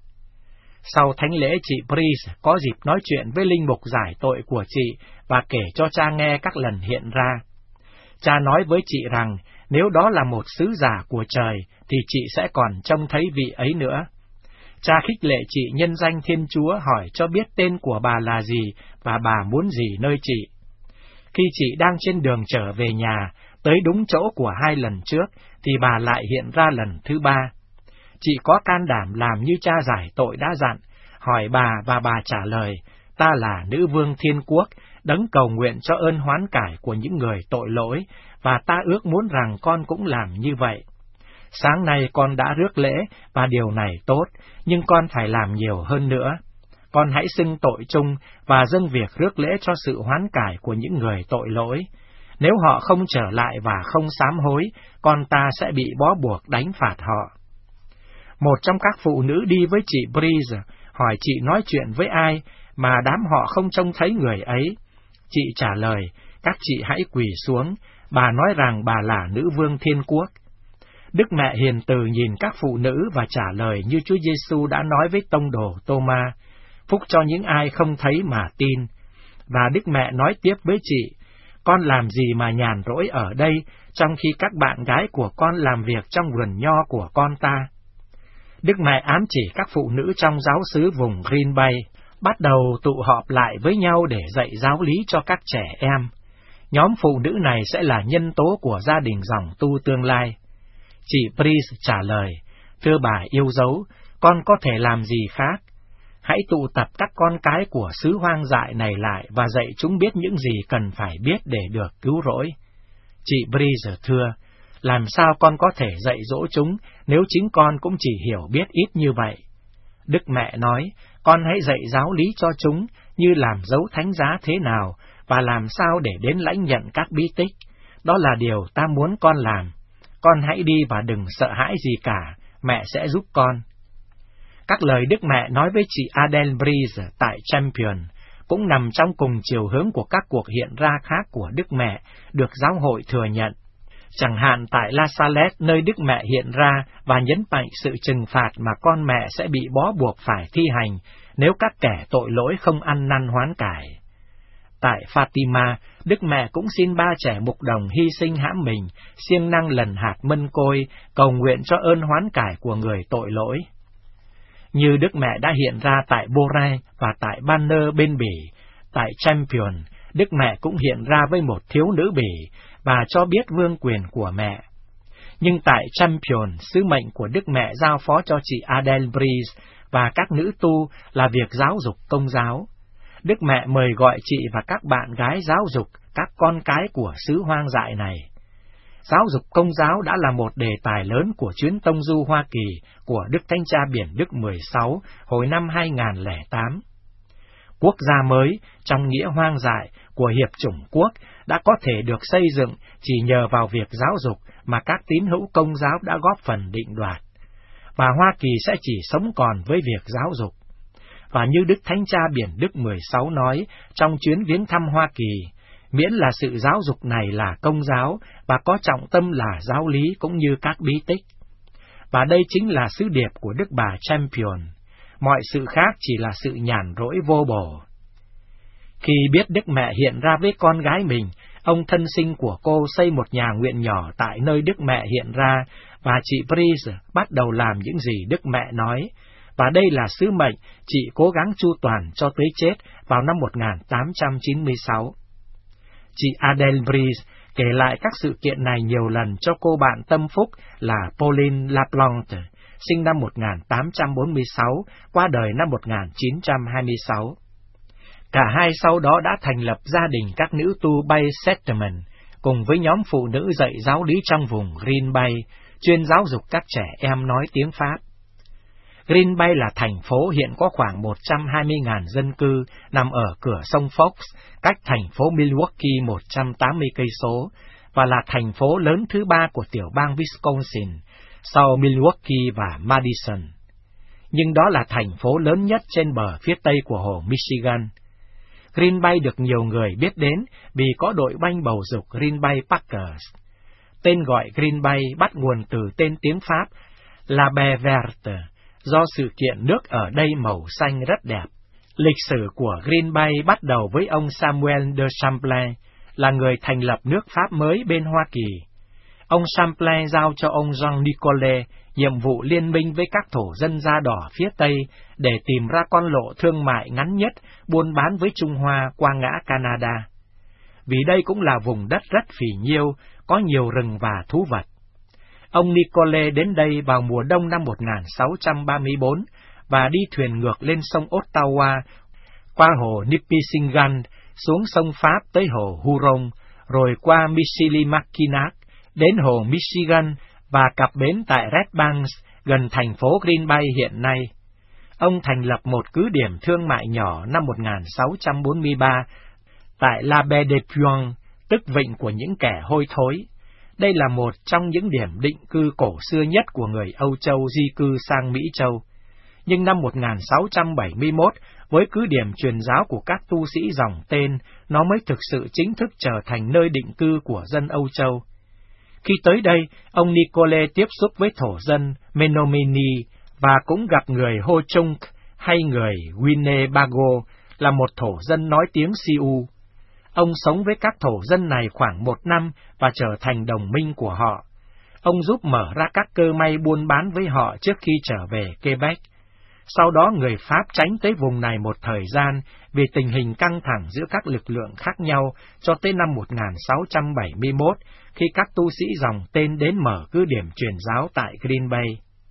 Sau thánh lễ, chị Breeze có dịp nói chuyện với linh mục giải tội của chị và kể cho cha nghe các lần hiện ra. Cha nói với chị rằng nếu đó là một sứ giả của trời thì chị sẽ còn trông thấy vị ấy nữa. Cha khích lệ chị nhân danh Thiên Chúa, hỏi cho biết tên của bà là gì và bà muốn gì nơi chị. Khi chị đang trên đường trở về nhà, tới đúng chỗ của hai lần trước, thì bà lại hiện ra lần thứ ba. Chị có can đảm làm như cha giải tội đã dặn, hỏi bà và bà trả lời, ta là nữ vương thiên quốc, đấng cầu nguyện cho ơn hoán cải của những người tội lỗi, và ta ước muốn rằng con cũng làm như vậy. Sáng nay con đã rước lễ, và điều này tốt, nhưng con phải làm nhiều hơn nữa. Con hãy xưng tội chung và dâng việc rước lễ cho sự hoán cải của những người tội lỗi. Nếu họ không trở lại và không sám hối, con ta sẽ bị bó buộc đánh phạt họ. Một trong các phụ nữ đi với chị Breeze hỏi chị nói chuyện với ai mà đám họ không trông thấy người ấy. Chị trả lời, các chị hãy quỳ xuống, bà nói rằng bà là nữ vương thiên quốc. Đức Mẹ hiền từ nhìn các phụ nữ và trả lời như Chúa Giêsu đã nói với tông đồ Tô-ma, phúc cho những ai không thấy mà tin. Và Đức Mẹ nói tiếp với chị, con làm gì mà nhàn rỗi ở đây, trong khi các bạn gái của con làm việc trong vườn nho của con ta. Đức Mẹ ám chỉ các phụ nữ trong giáo xứ vùng Green Bay, bắt đầu tụ họp lại với nhau để dạy giáo lý cho các trẻ em. Nhóm phụ nữ này sẽ là nhân tố của gia đình dòng tu tương lai. Chị Priest trả lời, thưa bà yêu dấu, con có thể làm gì khác? Hãy tụ tập các con cái của xứ hoang dại này lại và dạy chúng biết những gì cần phải biết để được cứu rỗi. Chị Priest thưa, làm sao con có thể dạy dỗ chúng nếu chính con cũng chỉ hiểu biết ít như vậy? Đức Mẹ nói, con hãy dạy giáo lý cho chúng như làm dấu thánh giá thế nào và làm sao để đến lãnh nhận các bí tích. Đó là điều ta muốn con làm. Con hãy đi và đừng sợ hãi gì cả, mẹ sẽ giúp con. Các lời Đức Mẹ nói với chị Adele Breeze tại Champion cũng nằm trong cùng chiều hướng của các cuộc hiện ra khác của Đức Mẹ được giáo hội thừa nhận. Chẳng hạn tại La Salette, nơi Đức Mẹ hiện ra và nhấn mạnh sự trừng phạt mà con mẹ sẽ bị bó buộc phải thi hành nếu các kẻ tội lỗi không ăn năn hoán cải. Tại Fatima, Đức Mẹ cũng xin ba trẻ mục đồng hy sinh hãm mình, siêng năng lần hạt mân côi, cầu nguyện cho ơn hoán cải của người tội lỗi. Như Đức Mẹ đã hiện ra tại Boray và tại Banner bên Bỉ, tại Champion, Đức Mẹ cũng hiện ra với một thiếu nữ Bỉ và cho biết vương quyền của mẹ. Nhưng tại Champion, sứ mệnh của Đức Mẹ giao phó cho chị Adele Breeze và các nữ tu là việc giáo dục công giáo. Đức Mẹ mời gọi chị và các bạn gái giáo dục các con cái của xứ hoang dại này. Giáo dục công giáo đã là một đề tài lớn của chuyến tông du Hoa Kỳ của Đức Thánh Cha Biển Đức mười sáu hồi năm hai nghìn không trăm lẻ tám. Quốc gia mới, trong nghĩa hoang dại, của Hiệp chủng quốc đã có thể được xây dựng chỉ nhờ vào việc giáo dục mà các tín hữu công giáo đã góp phần định đoạt. Và Hoa Kỳ sẽ chỉ sống còn với việc giáo dục. Và như Đức Thánh Cha Biển Đức mười sáu nói trong chuyến viếng thăm Hoa Kỳ, miễn là sự giáo dục này là công giáo và có trọng tâm là giáo lý cũng như các bí tích. Và đây chính là sứ điệp của Đức bà Champion. Mọi sự khác chỉ là sự nhàn rỗi vô bổ. Khi biết Đức Mẹ hiện ra với con gái mình, ông thân sinh của cô xây một nhà nguyện nhỏ tại nơi Đức Mẹ hiện ra, và chị Breeze bắt đầu làm những gì Đức Mẹ nói. Và đây là sứ mệnh chị cố gắng chu toàn cho tới chết vào năm một nghìn tám trăm chín mươi sáu. Chị Adele Breeze kể lại các sự kiện này nhiều lần cho cô bạn tâm phúc là Pauline Laplante, sinh năm một nghìn tám trăm bốn mươi sáu, qua đời năm một nghìn chín trăm hai mươi sáu. Cả hai sau đó đã thành lập gia đình các nữ tu Bay Settlement, cùng với nhóm phụ nữ dạy giáo lý trong vùng Green Bay, chuyên giáo dục các trẻ em nói tiếng Pháp. Green Bay là thành phố hiện có khoảng một trăm hai mươi nghìn dân cư, nằm ở cửa sông Fox, cách thành phố Milwaukee một trăm tám mươi cây số, và là thành phố lớn thứ ba của tiểu bang Wisconsin, sau Milwaukee và Madison. Nhưng đó là thành phố lớn nhất trên bờ phía tây của hồ Michigan. Green Bay được nhiều người biết đến vì có đội banh bầu dục Green Bay Packers. Tên gọi Green Bay bắt nguồn từ tên tiếng Pháp La Baie Verte, do sự kiện nước ở đây màu xanh rất đẹp. Lịch sử của Green Bay bắt đầu với ông Samuel de Champlain, là người thành lập nước Pháp mới bên Hoa Kỳ. Ông Champlain giao cho ông Jean Nicolet nhiệm vụ liên minh với các thổ dân da đỏ phía Tây để tìm ra con lộ thương mại ngắn nhất buôn bán với Trung Hoa qua ngã Canada. Vì đây cũng là vùng đất rất phì nhiêu, có nhiều rừng và thú vật. Ông Nicolet đến đây vào mùa đông năm một nghìn sáu trăm ba mươi tư và đi thuyền ngược lên sông Ottawa, qua hồ Nipissinggan, xuống sông Pháp tới hồ Huron, rồi qua Michilimackinac, đến hồ Michigan và cập bến tại Red Banks, gần thành phố Green Bay hiện nay. Ông thành lập một cứ điểm thương mại nhỏ năm một nghìn sáu trăm bốn mươi ba tại La Baie de Puan, tức vịnh của những kẻ hôi thối. Đây là một trong những điểm định cư cổ xưa nhất của người Âu Châu di cư sang Mỹ Châu. nhưng năm một nghìn sáu trăm bảy mươi mốt, với cứ điểm truyền giáo của các tu sĩ dòng tên, nó mới thực sự chính thức trở thành nơi định cư của dân Âu Châu. Khi tới đây, ông Nicole tiếp xúc với thổ dân Menominee và cũng gặp người Ho Chung hay người Winnebago, là một thổ dân nói tiếng Sioux. Ông sống với các thổ dân này khoảng một năm và trở thành đồng minh của họ. Ông giúp mở ra các cơ may buôn bán với họ trước khi trở về Quebec. Sau đó người Pháp tránh tới vùng này một thời gian vì tình hình căng thẳng giữa các lực lượng khác nhau cho tới năm một nghìn sáu trăm bảy mươi mốt, khi các tu sĩ dòng tên đến mở cứ điểm truyền giáo tại Green Bay.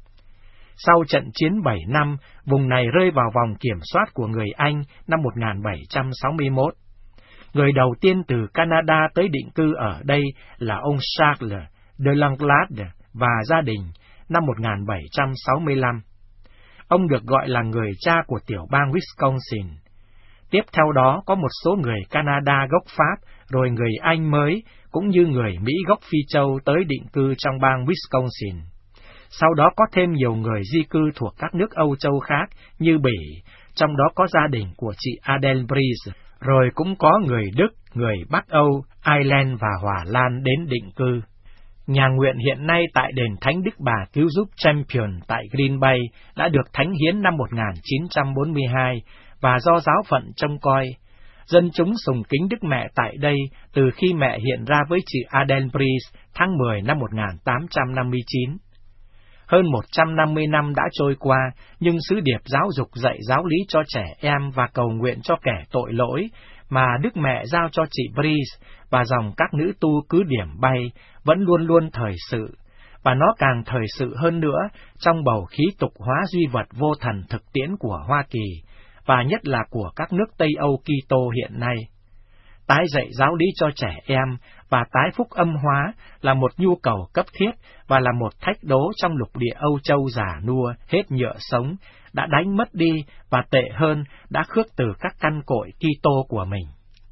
Sau trận chiến bảy năm, vùng này rơi vào vòng kiểm soát của người Anh năm một nghìn bảy trăm sáu mươi mốt. Người đầu tiên từ Canada tới định cư ở đây là ông Charles de Langlade và gia đình năm một nghìn bảy trăm sáu mươi lăm. Ông được gọi là người cha của tiểu bang Wisconsin. Tiếp theo đó có một số người Canada gốc Pháp, rồi người Anh mới, cũng như người Mỹ gốc Phi Châu tới định cư trong bang Wisconsin. Sau đó có thêm nhiều người di cư thuộc các nước Âu Châu khác như Bỉ, trong đó có gia đình của chị Adele Breeze, rồi cũng có người Đức, người Bắc Âu, Ireland và Hòa Lan đến định cư. Nhà nguyện hiện nay tại đền Thánh Đức Bà Cứu Giúp Champion tại Green Bay đã được thánh hiến năm một nghìn chín trăm bốn mươi hai và do giáo phận trông coi. Dân chúng sùng kính Đức Mẹ tại đây từ khi mẹ hiện ra với chị Adele Breeze tháng mười năm một nghìn tám trăm năm mươi chín. Hơn một trăm năm mươi năm đã trôi qua, nhưng sứ điệp giáo dục dạy giáo lý cho trẻ em và cầu nguyện cho kẻ tội lỗi mà Đức Mẹ giao cho chị Breeze và dòng các nữ tu cứ điểm bay vẫn luôn luôn thời sự, và nó càng thời sự hơn nữa trong bầu khí tục hóa duy vật vô thần thực tiễn của Hoa Kỳ, và nhất là của các nước Tây Âu Kitô hiện nay. Tái dạy giáo lý cho trẻ em và tái phúc âm hóa là một nhu cầu cấp thiết và là một thách đố trong lục địa Âu Châu già nua, hết nhựa sống, đã đánh mất đi và tệ hơn, đã khước từ các căn cội Kitô của mình.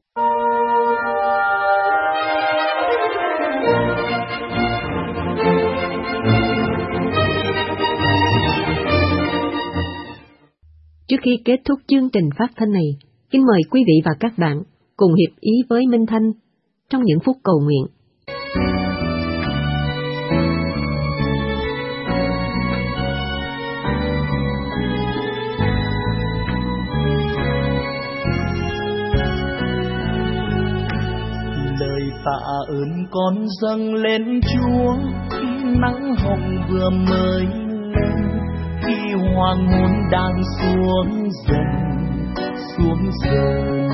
Trước khi kết thúc chương trình phát thanh này, kính mời quý vị và các bạn cùng hiệp ý với Minh Thanh trong những phút cầu nguyện. Lời tạ ơn con dâng lên Chúa khi nắng hồng vừa mới lên, khi hoàng hôn đang xuống dần, xuống dần.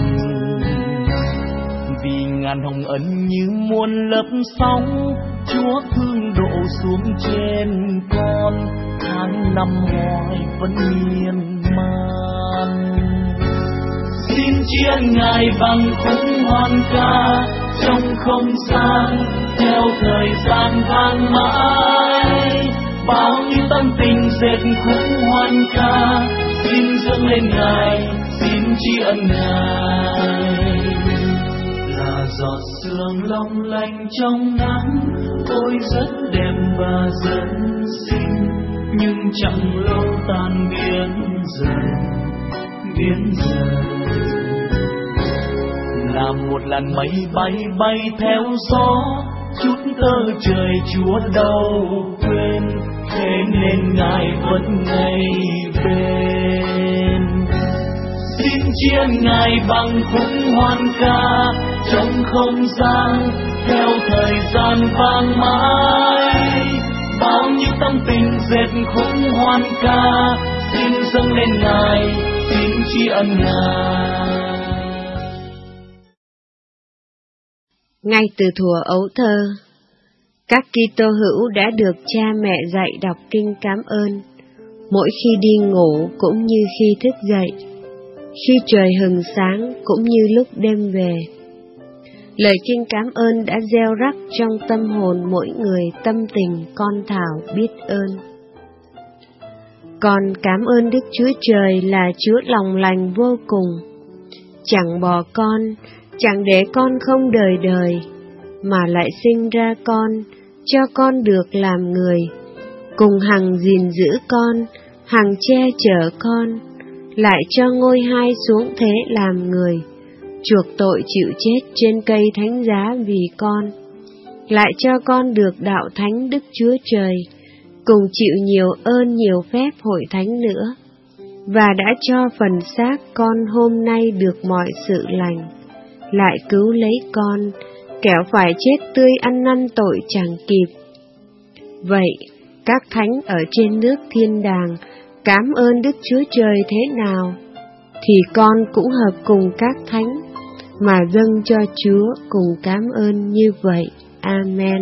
Vì ngàn hồng ân như muôn lớp sóng, Chúa thương đổ xuống trên con, tháng năm hoài vẫn miên man. Xin chia Ngài bằng khúc hoan ca trong không gian, theo thời gian vang mãi. Bao nhiêu tâm tình dệt khúc hoan ca, xin dâng lên Ngài, xin tri ân Ngài. Là giọt sương long lanh trong nắng, ôi rất đẹp và rất xinh, nhưng chẳng lâu tan biến dần, biến dần. Là một làn mây bay bay theo gió, chút tơ trời Chúa đâu quên, thế nên Ngài vẫn ngày bên. Xin chia Ngài bằng khúc hoan ca trong không gian, theo thời gian vang mãi. Bao nhiêu tâm tình dệt khúc hoan ca, xin dâng lên Ngài, xin tri ân Ngài. Ngay từ thuở ấu thơ, các Kitô hữu đã được cha mẹ dạy đọc kinh cảm ơn, mỗi khi đi ngủ cũng như khi thức dậy, khi trời hừng sáng cũng như lúc đêm về. Lời kinh cảm ơn đã gieo rắc trong tâm hồn mỗi người tâm tình con thảo biết ơn. Con cảm ơn Đức Chúa Trời là Chúa lòng lành vô cùng, chẳng bỏ con, chẳng để con không đời đời, mà lại sinh ra con, cho con được làm người, cùng hằng gìn giữ con, hằng che chở con, lại cho ngôi hai xuống thế làm người, chuộc tội chịu chết trên cây thánh giá vì con, lại cho con được đạo thánh Đức Chúa Trời, cùng chịu nhiều ơn nhiều phép hội thánh nữa, và đã cho phần xác con hôm nay được mọi sự lành, lại cứu lấy con, kẻo phải chết tươi ăn năn tội chẳng kịp. Vậy, các thánh ở trên nước thiên đàng cám ơn Đức Chúa Trời thế nào, thì con cũng hợp cùng các thánh mà dâng cho Chúa cùng cám ơn như vậy. Amen.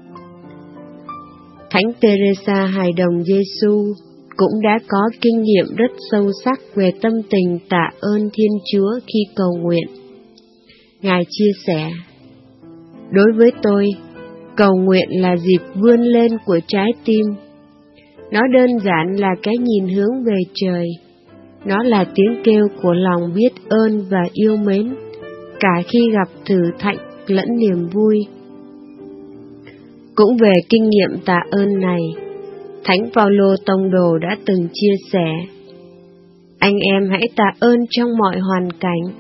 Thánh Teresa hài đồng Giêsu cũng đã có kinh nghiệm rất sâu sắc về tâm tình tạ ơn Thiên Chúa khi cầu nguyện. Ngài chia sẻ: đối với tôi, cầu nguyện là dịp vươn lên của trái tim. Nó đơn giản là cái nhìn hướng về trời. Nó là tiếng kêu của lòng biết ơn và yêu mến, cả khi gặp thử thách lẫn niềm vui. Cũng về kinh nghiệm tạ ơn này, Thánh Phaolô tông đồ đã từng chia sẻ: anh em hãy tạ ơn trong mọi hoàn cảnh.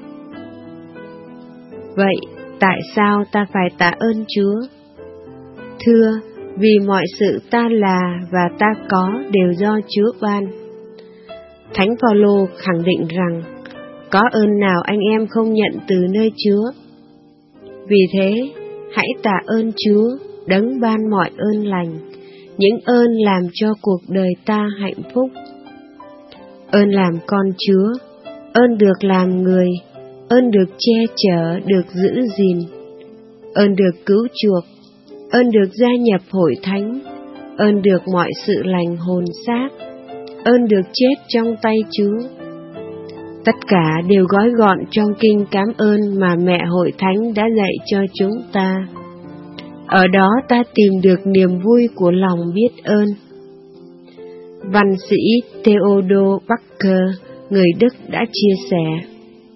Vậy, tại sao ta phải tạ ơn Chúa? Thưa, vì mọi sự ta là và ta có đều do Chúa ban. Thánh Phaolô khẳng định rằng, có ơn nào anh em không nhận từ nơi Chúa. Vì thế, hãy tạ ơn Chúa, đấng ban mọi ơn lành, những ơn làm cho cuộc đời ta hạnh phúc. Ơn làm con Chúa, ơn được làm người, ơn được che chở, được giữ gìn, ơn được cứu chuộc, ơn được gia nhập hội thánh, ơn được mọi sự lành hồn xác, ơn được chết trong tay Chúa. Tất cả đều gói gọn trong kinh cám ơn mà mẹ hội thánh đã dạy cho chúng ta. Ở đó ta tìm được niềm vui của lòng biết ơn. Văn sĩ Theodor Baker, người Đức đã chia sẻ: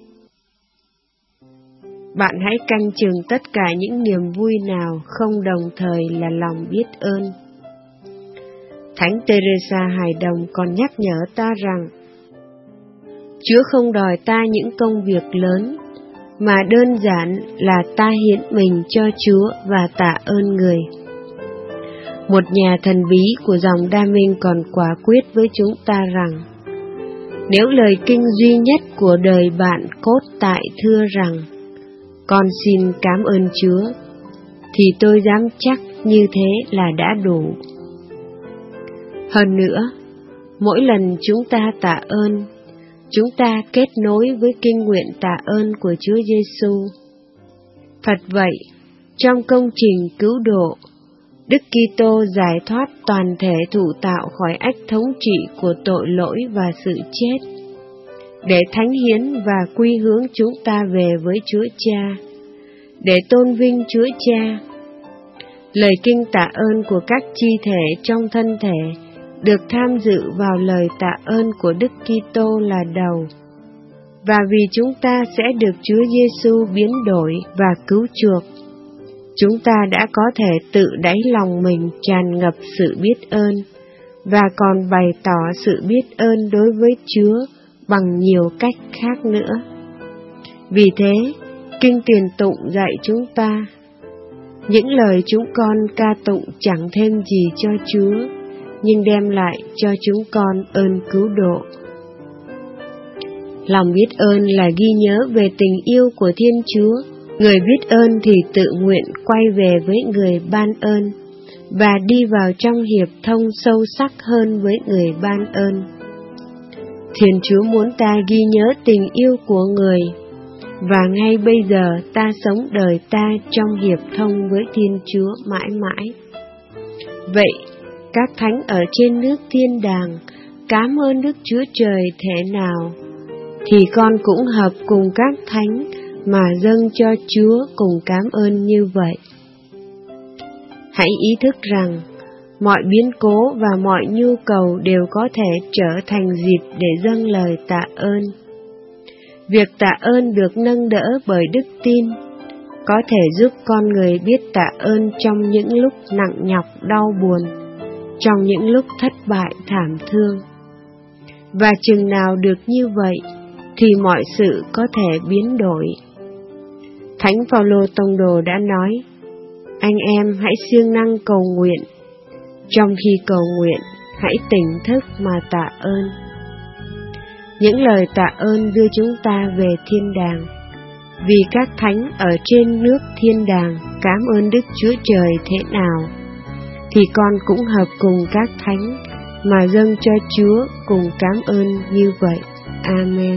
bạn hãy canh chừng tất cả những niềm vui nào không đồng thời là lòng biết ơn. Thánh Teresa hài đồng còn nhắc nhở ta rằng, Chúa không đòi ta những công việc lớn, mà đơn giản là ta hiến mình cho Chúa và tạ ơn người. Một nhà thần bí của dòng Đa Minh còn quả quyết với chúng ta rằng, nếu lời kinh duy nhất của đời bạn cốt tại thưa rằng, con xin cảm ơn Chúa, thì tôi dám chắc như thế là đã đủ. Hơn nữa, mỗi lần chúng ta tạ ơn, chúng ta kết nối với kinh nguyện tạ ơn của Chúa Giêsu. Thật vậy, trong công trình cứu độ, Đức Kitô giải thoát toàn thể thụ tạo khỏi ách thống trị của tội lỗi và sự chết, để thánh hiến và quy hướng chúng ta về với Chúa Cha, để tôn vinh Chúa Cha. Lời kinh tạ ơn của các chi thể trong thân thể được tham dự vào lời tạ ơn của Đức Kitô là đầu, và vì chúng ta sẽ được Chúa Giêsu biến đổi và cứu chuộc, chúng ta đã có thể tự đáy lòng mình tràn ngập sự biết ơn, và còn bày tỏ sự biết ơn đối với Chúa bằng nhiều cách khác nữa. Vì thế, Kinh Tiền Tụng dạy chúng ta, những lời chúng con ca tụng chẳng thêm gì cho Chúa, nhưng đem lại cho chúng con ơn cứu độ. Lòng biết ơn là ghi nhớ về tình yêu của Thiên Chúa. Người biết ơn thì tự nguyện quay về với người ban ơn, và đi vào trong hiệp thông sâu sắc hơn với người ban ơn. Thiên Chúa muốn ta ghi nhớ tình yêu của người, và ngay bây giờ ta sống đời ta trong hiệp thông với Thiên Chúa mãi mãi. Vậy, các thánh ở trên nước thiên đàng cám ơn Đức Chúa Trời thế nào, thì con cũng hợp cùng các thánh mà dâng cho Chúa cùng cám ơn như vậy. Hãy ý thức rằng, mọi biến cố và mọi nhu cầu đều có thể trở thành dịp để dâng lời tạ ơn. Việc tạ ơn được nâng đỡ bởi đức tin, có thể giúp con người biết tạ ơn trong những lúc nặng nhọc đau buồn, trong những lúc thất bại thảm thương. và chừng nào được như vậy thì mọi sự có thể biến đổi. Thánh Phaolô tông đồ đã nói, anh em hãy siêng năng cầu nguyện, trong khi cầu nguyện hãy tỉnh thức mà tạ ơn. Những lời tạ ơn đưa chúng ta về thiên đàng, vì các thánh ở trên nước thiên đàng cảm ơn Đức Chúa Trời thế nào, thì con cũng hợp cùng các thánh mà dâng cho Chúa cùng cảm ơn như vậy. Amen.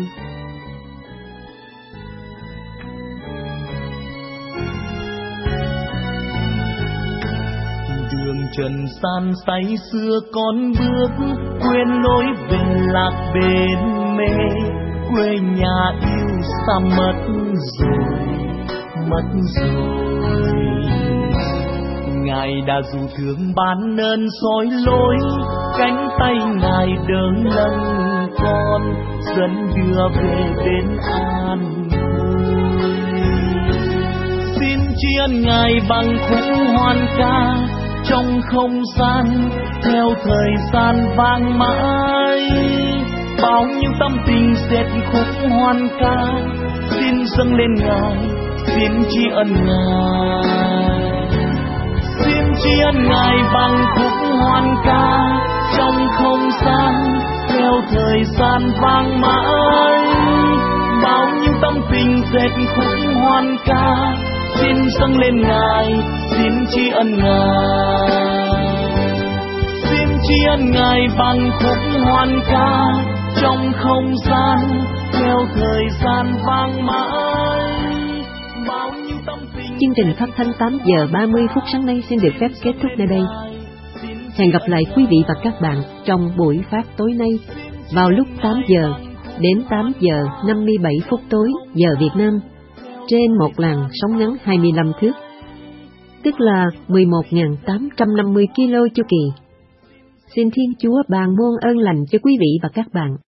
Đường trần gian say xưa con bước, quên lối về lạc bên mê, quê nhà yêu xa mất rồi, mất rồi. Ngài đã dù thương ban ơn soi lối, cánh tay Ngài đỡ nâng con, dẫn đưa về bên an vui. Xin tri ân Ngài bằng khúc hoan ca, trong không gian theo thời gian vang mãi. Bao nhiêu tâm tình dệt khúc hoan ca, xin dâng lên Ngài, xin tri ân Ngài. Xin tri ân Ngài bằng khúc hoan ca, trong không gian theo thời gian vang mãi. Bao nhiêu tâm tình dệt khúc hoan ca, xin dâng lên Ngài, xin tri ân Ngài. Xin tri ân Ngài bằng khúc hoan ca, trong không gian theo thời gian vang mãi. Bao nhiêu tâm tình. Chương trình phát thanh tám giờ ba mươi phút sáng nay xin được phép kết thúc nơi đây. Hẹn gặp lại quý vị và các bạn trong buổi phát tối nay vào lúc tám giờ đến tám giờ năm mươi bảy phút tối giờ Việt Nam, trên một làn sóng ngắn hai mươi lăm thước, tức là mười một nghìn tám trăm năm mươi ki lô chu kỳ. Xin Thiên Chúa ban muôn ơn lành cho quý vị và các bạn.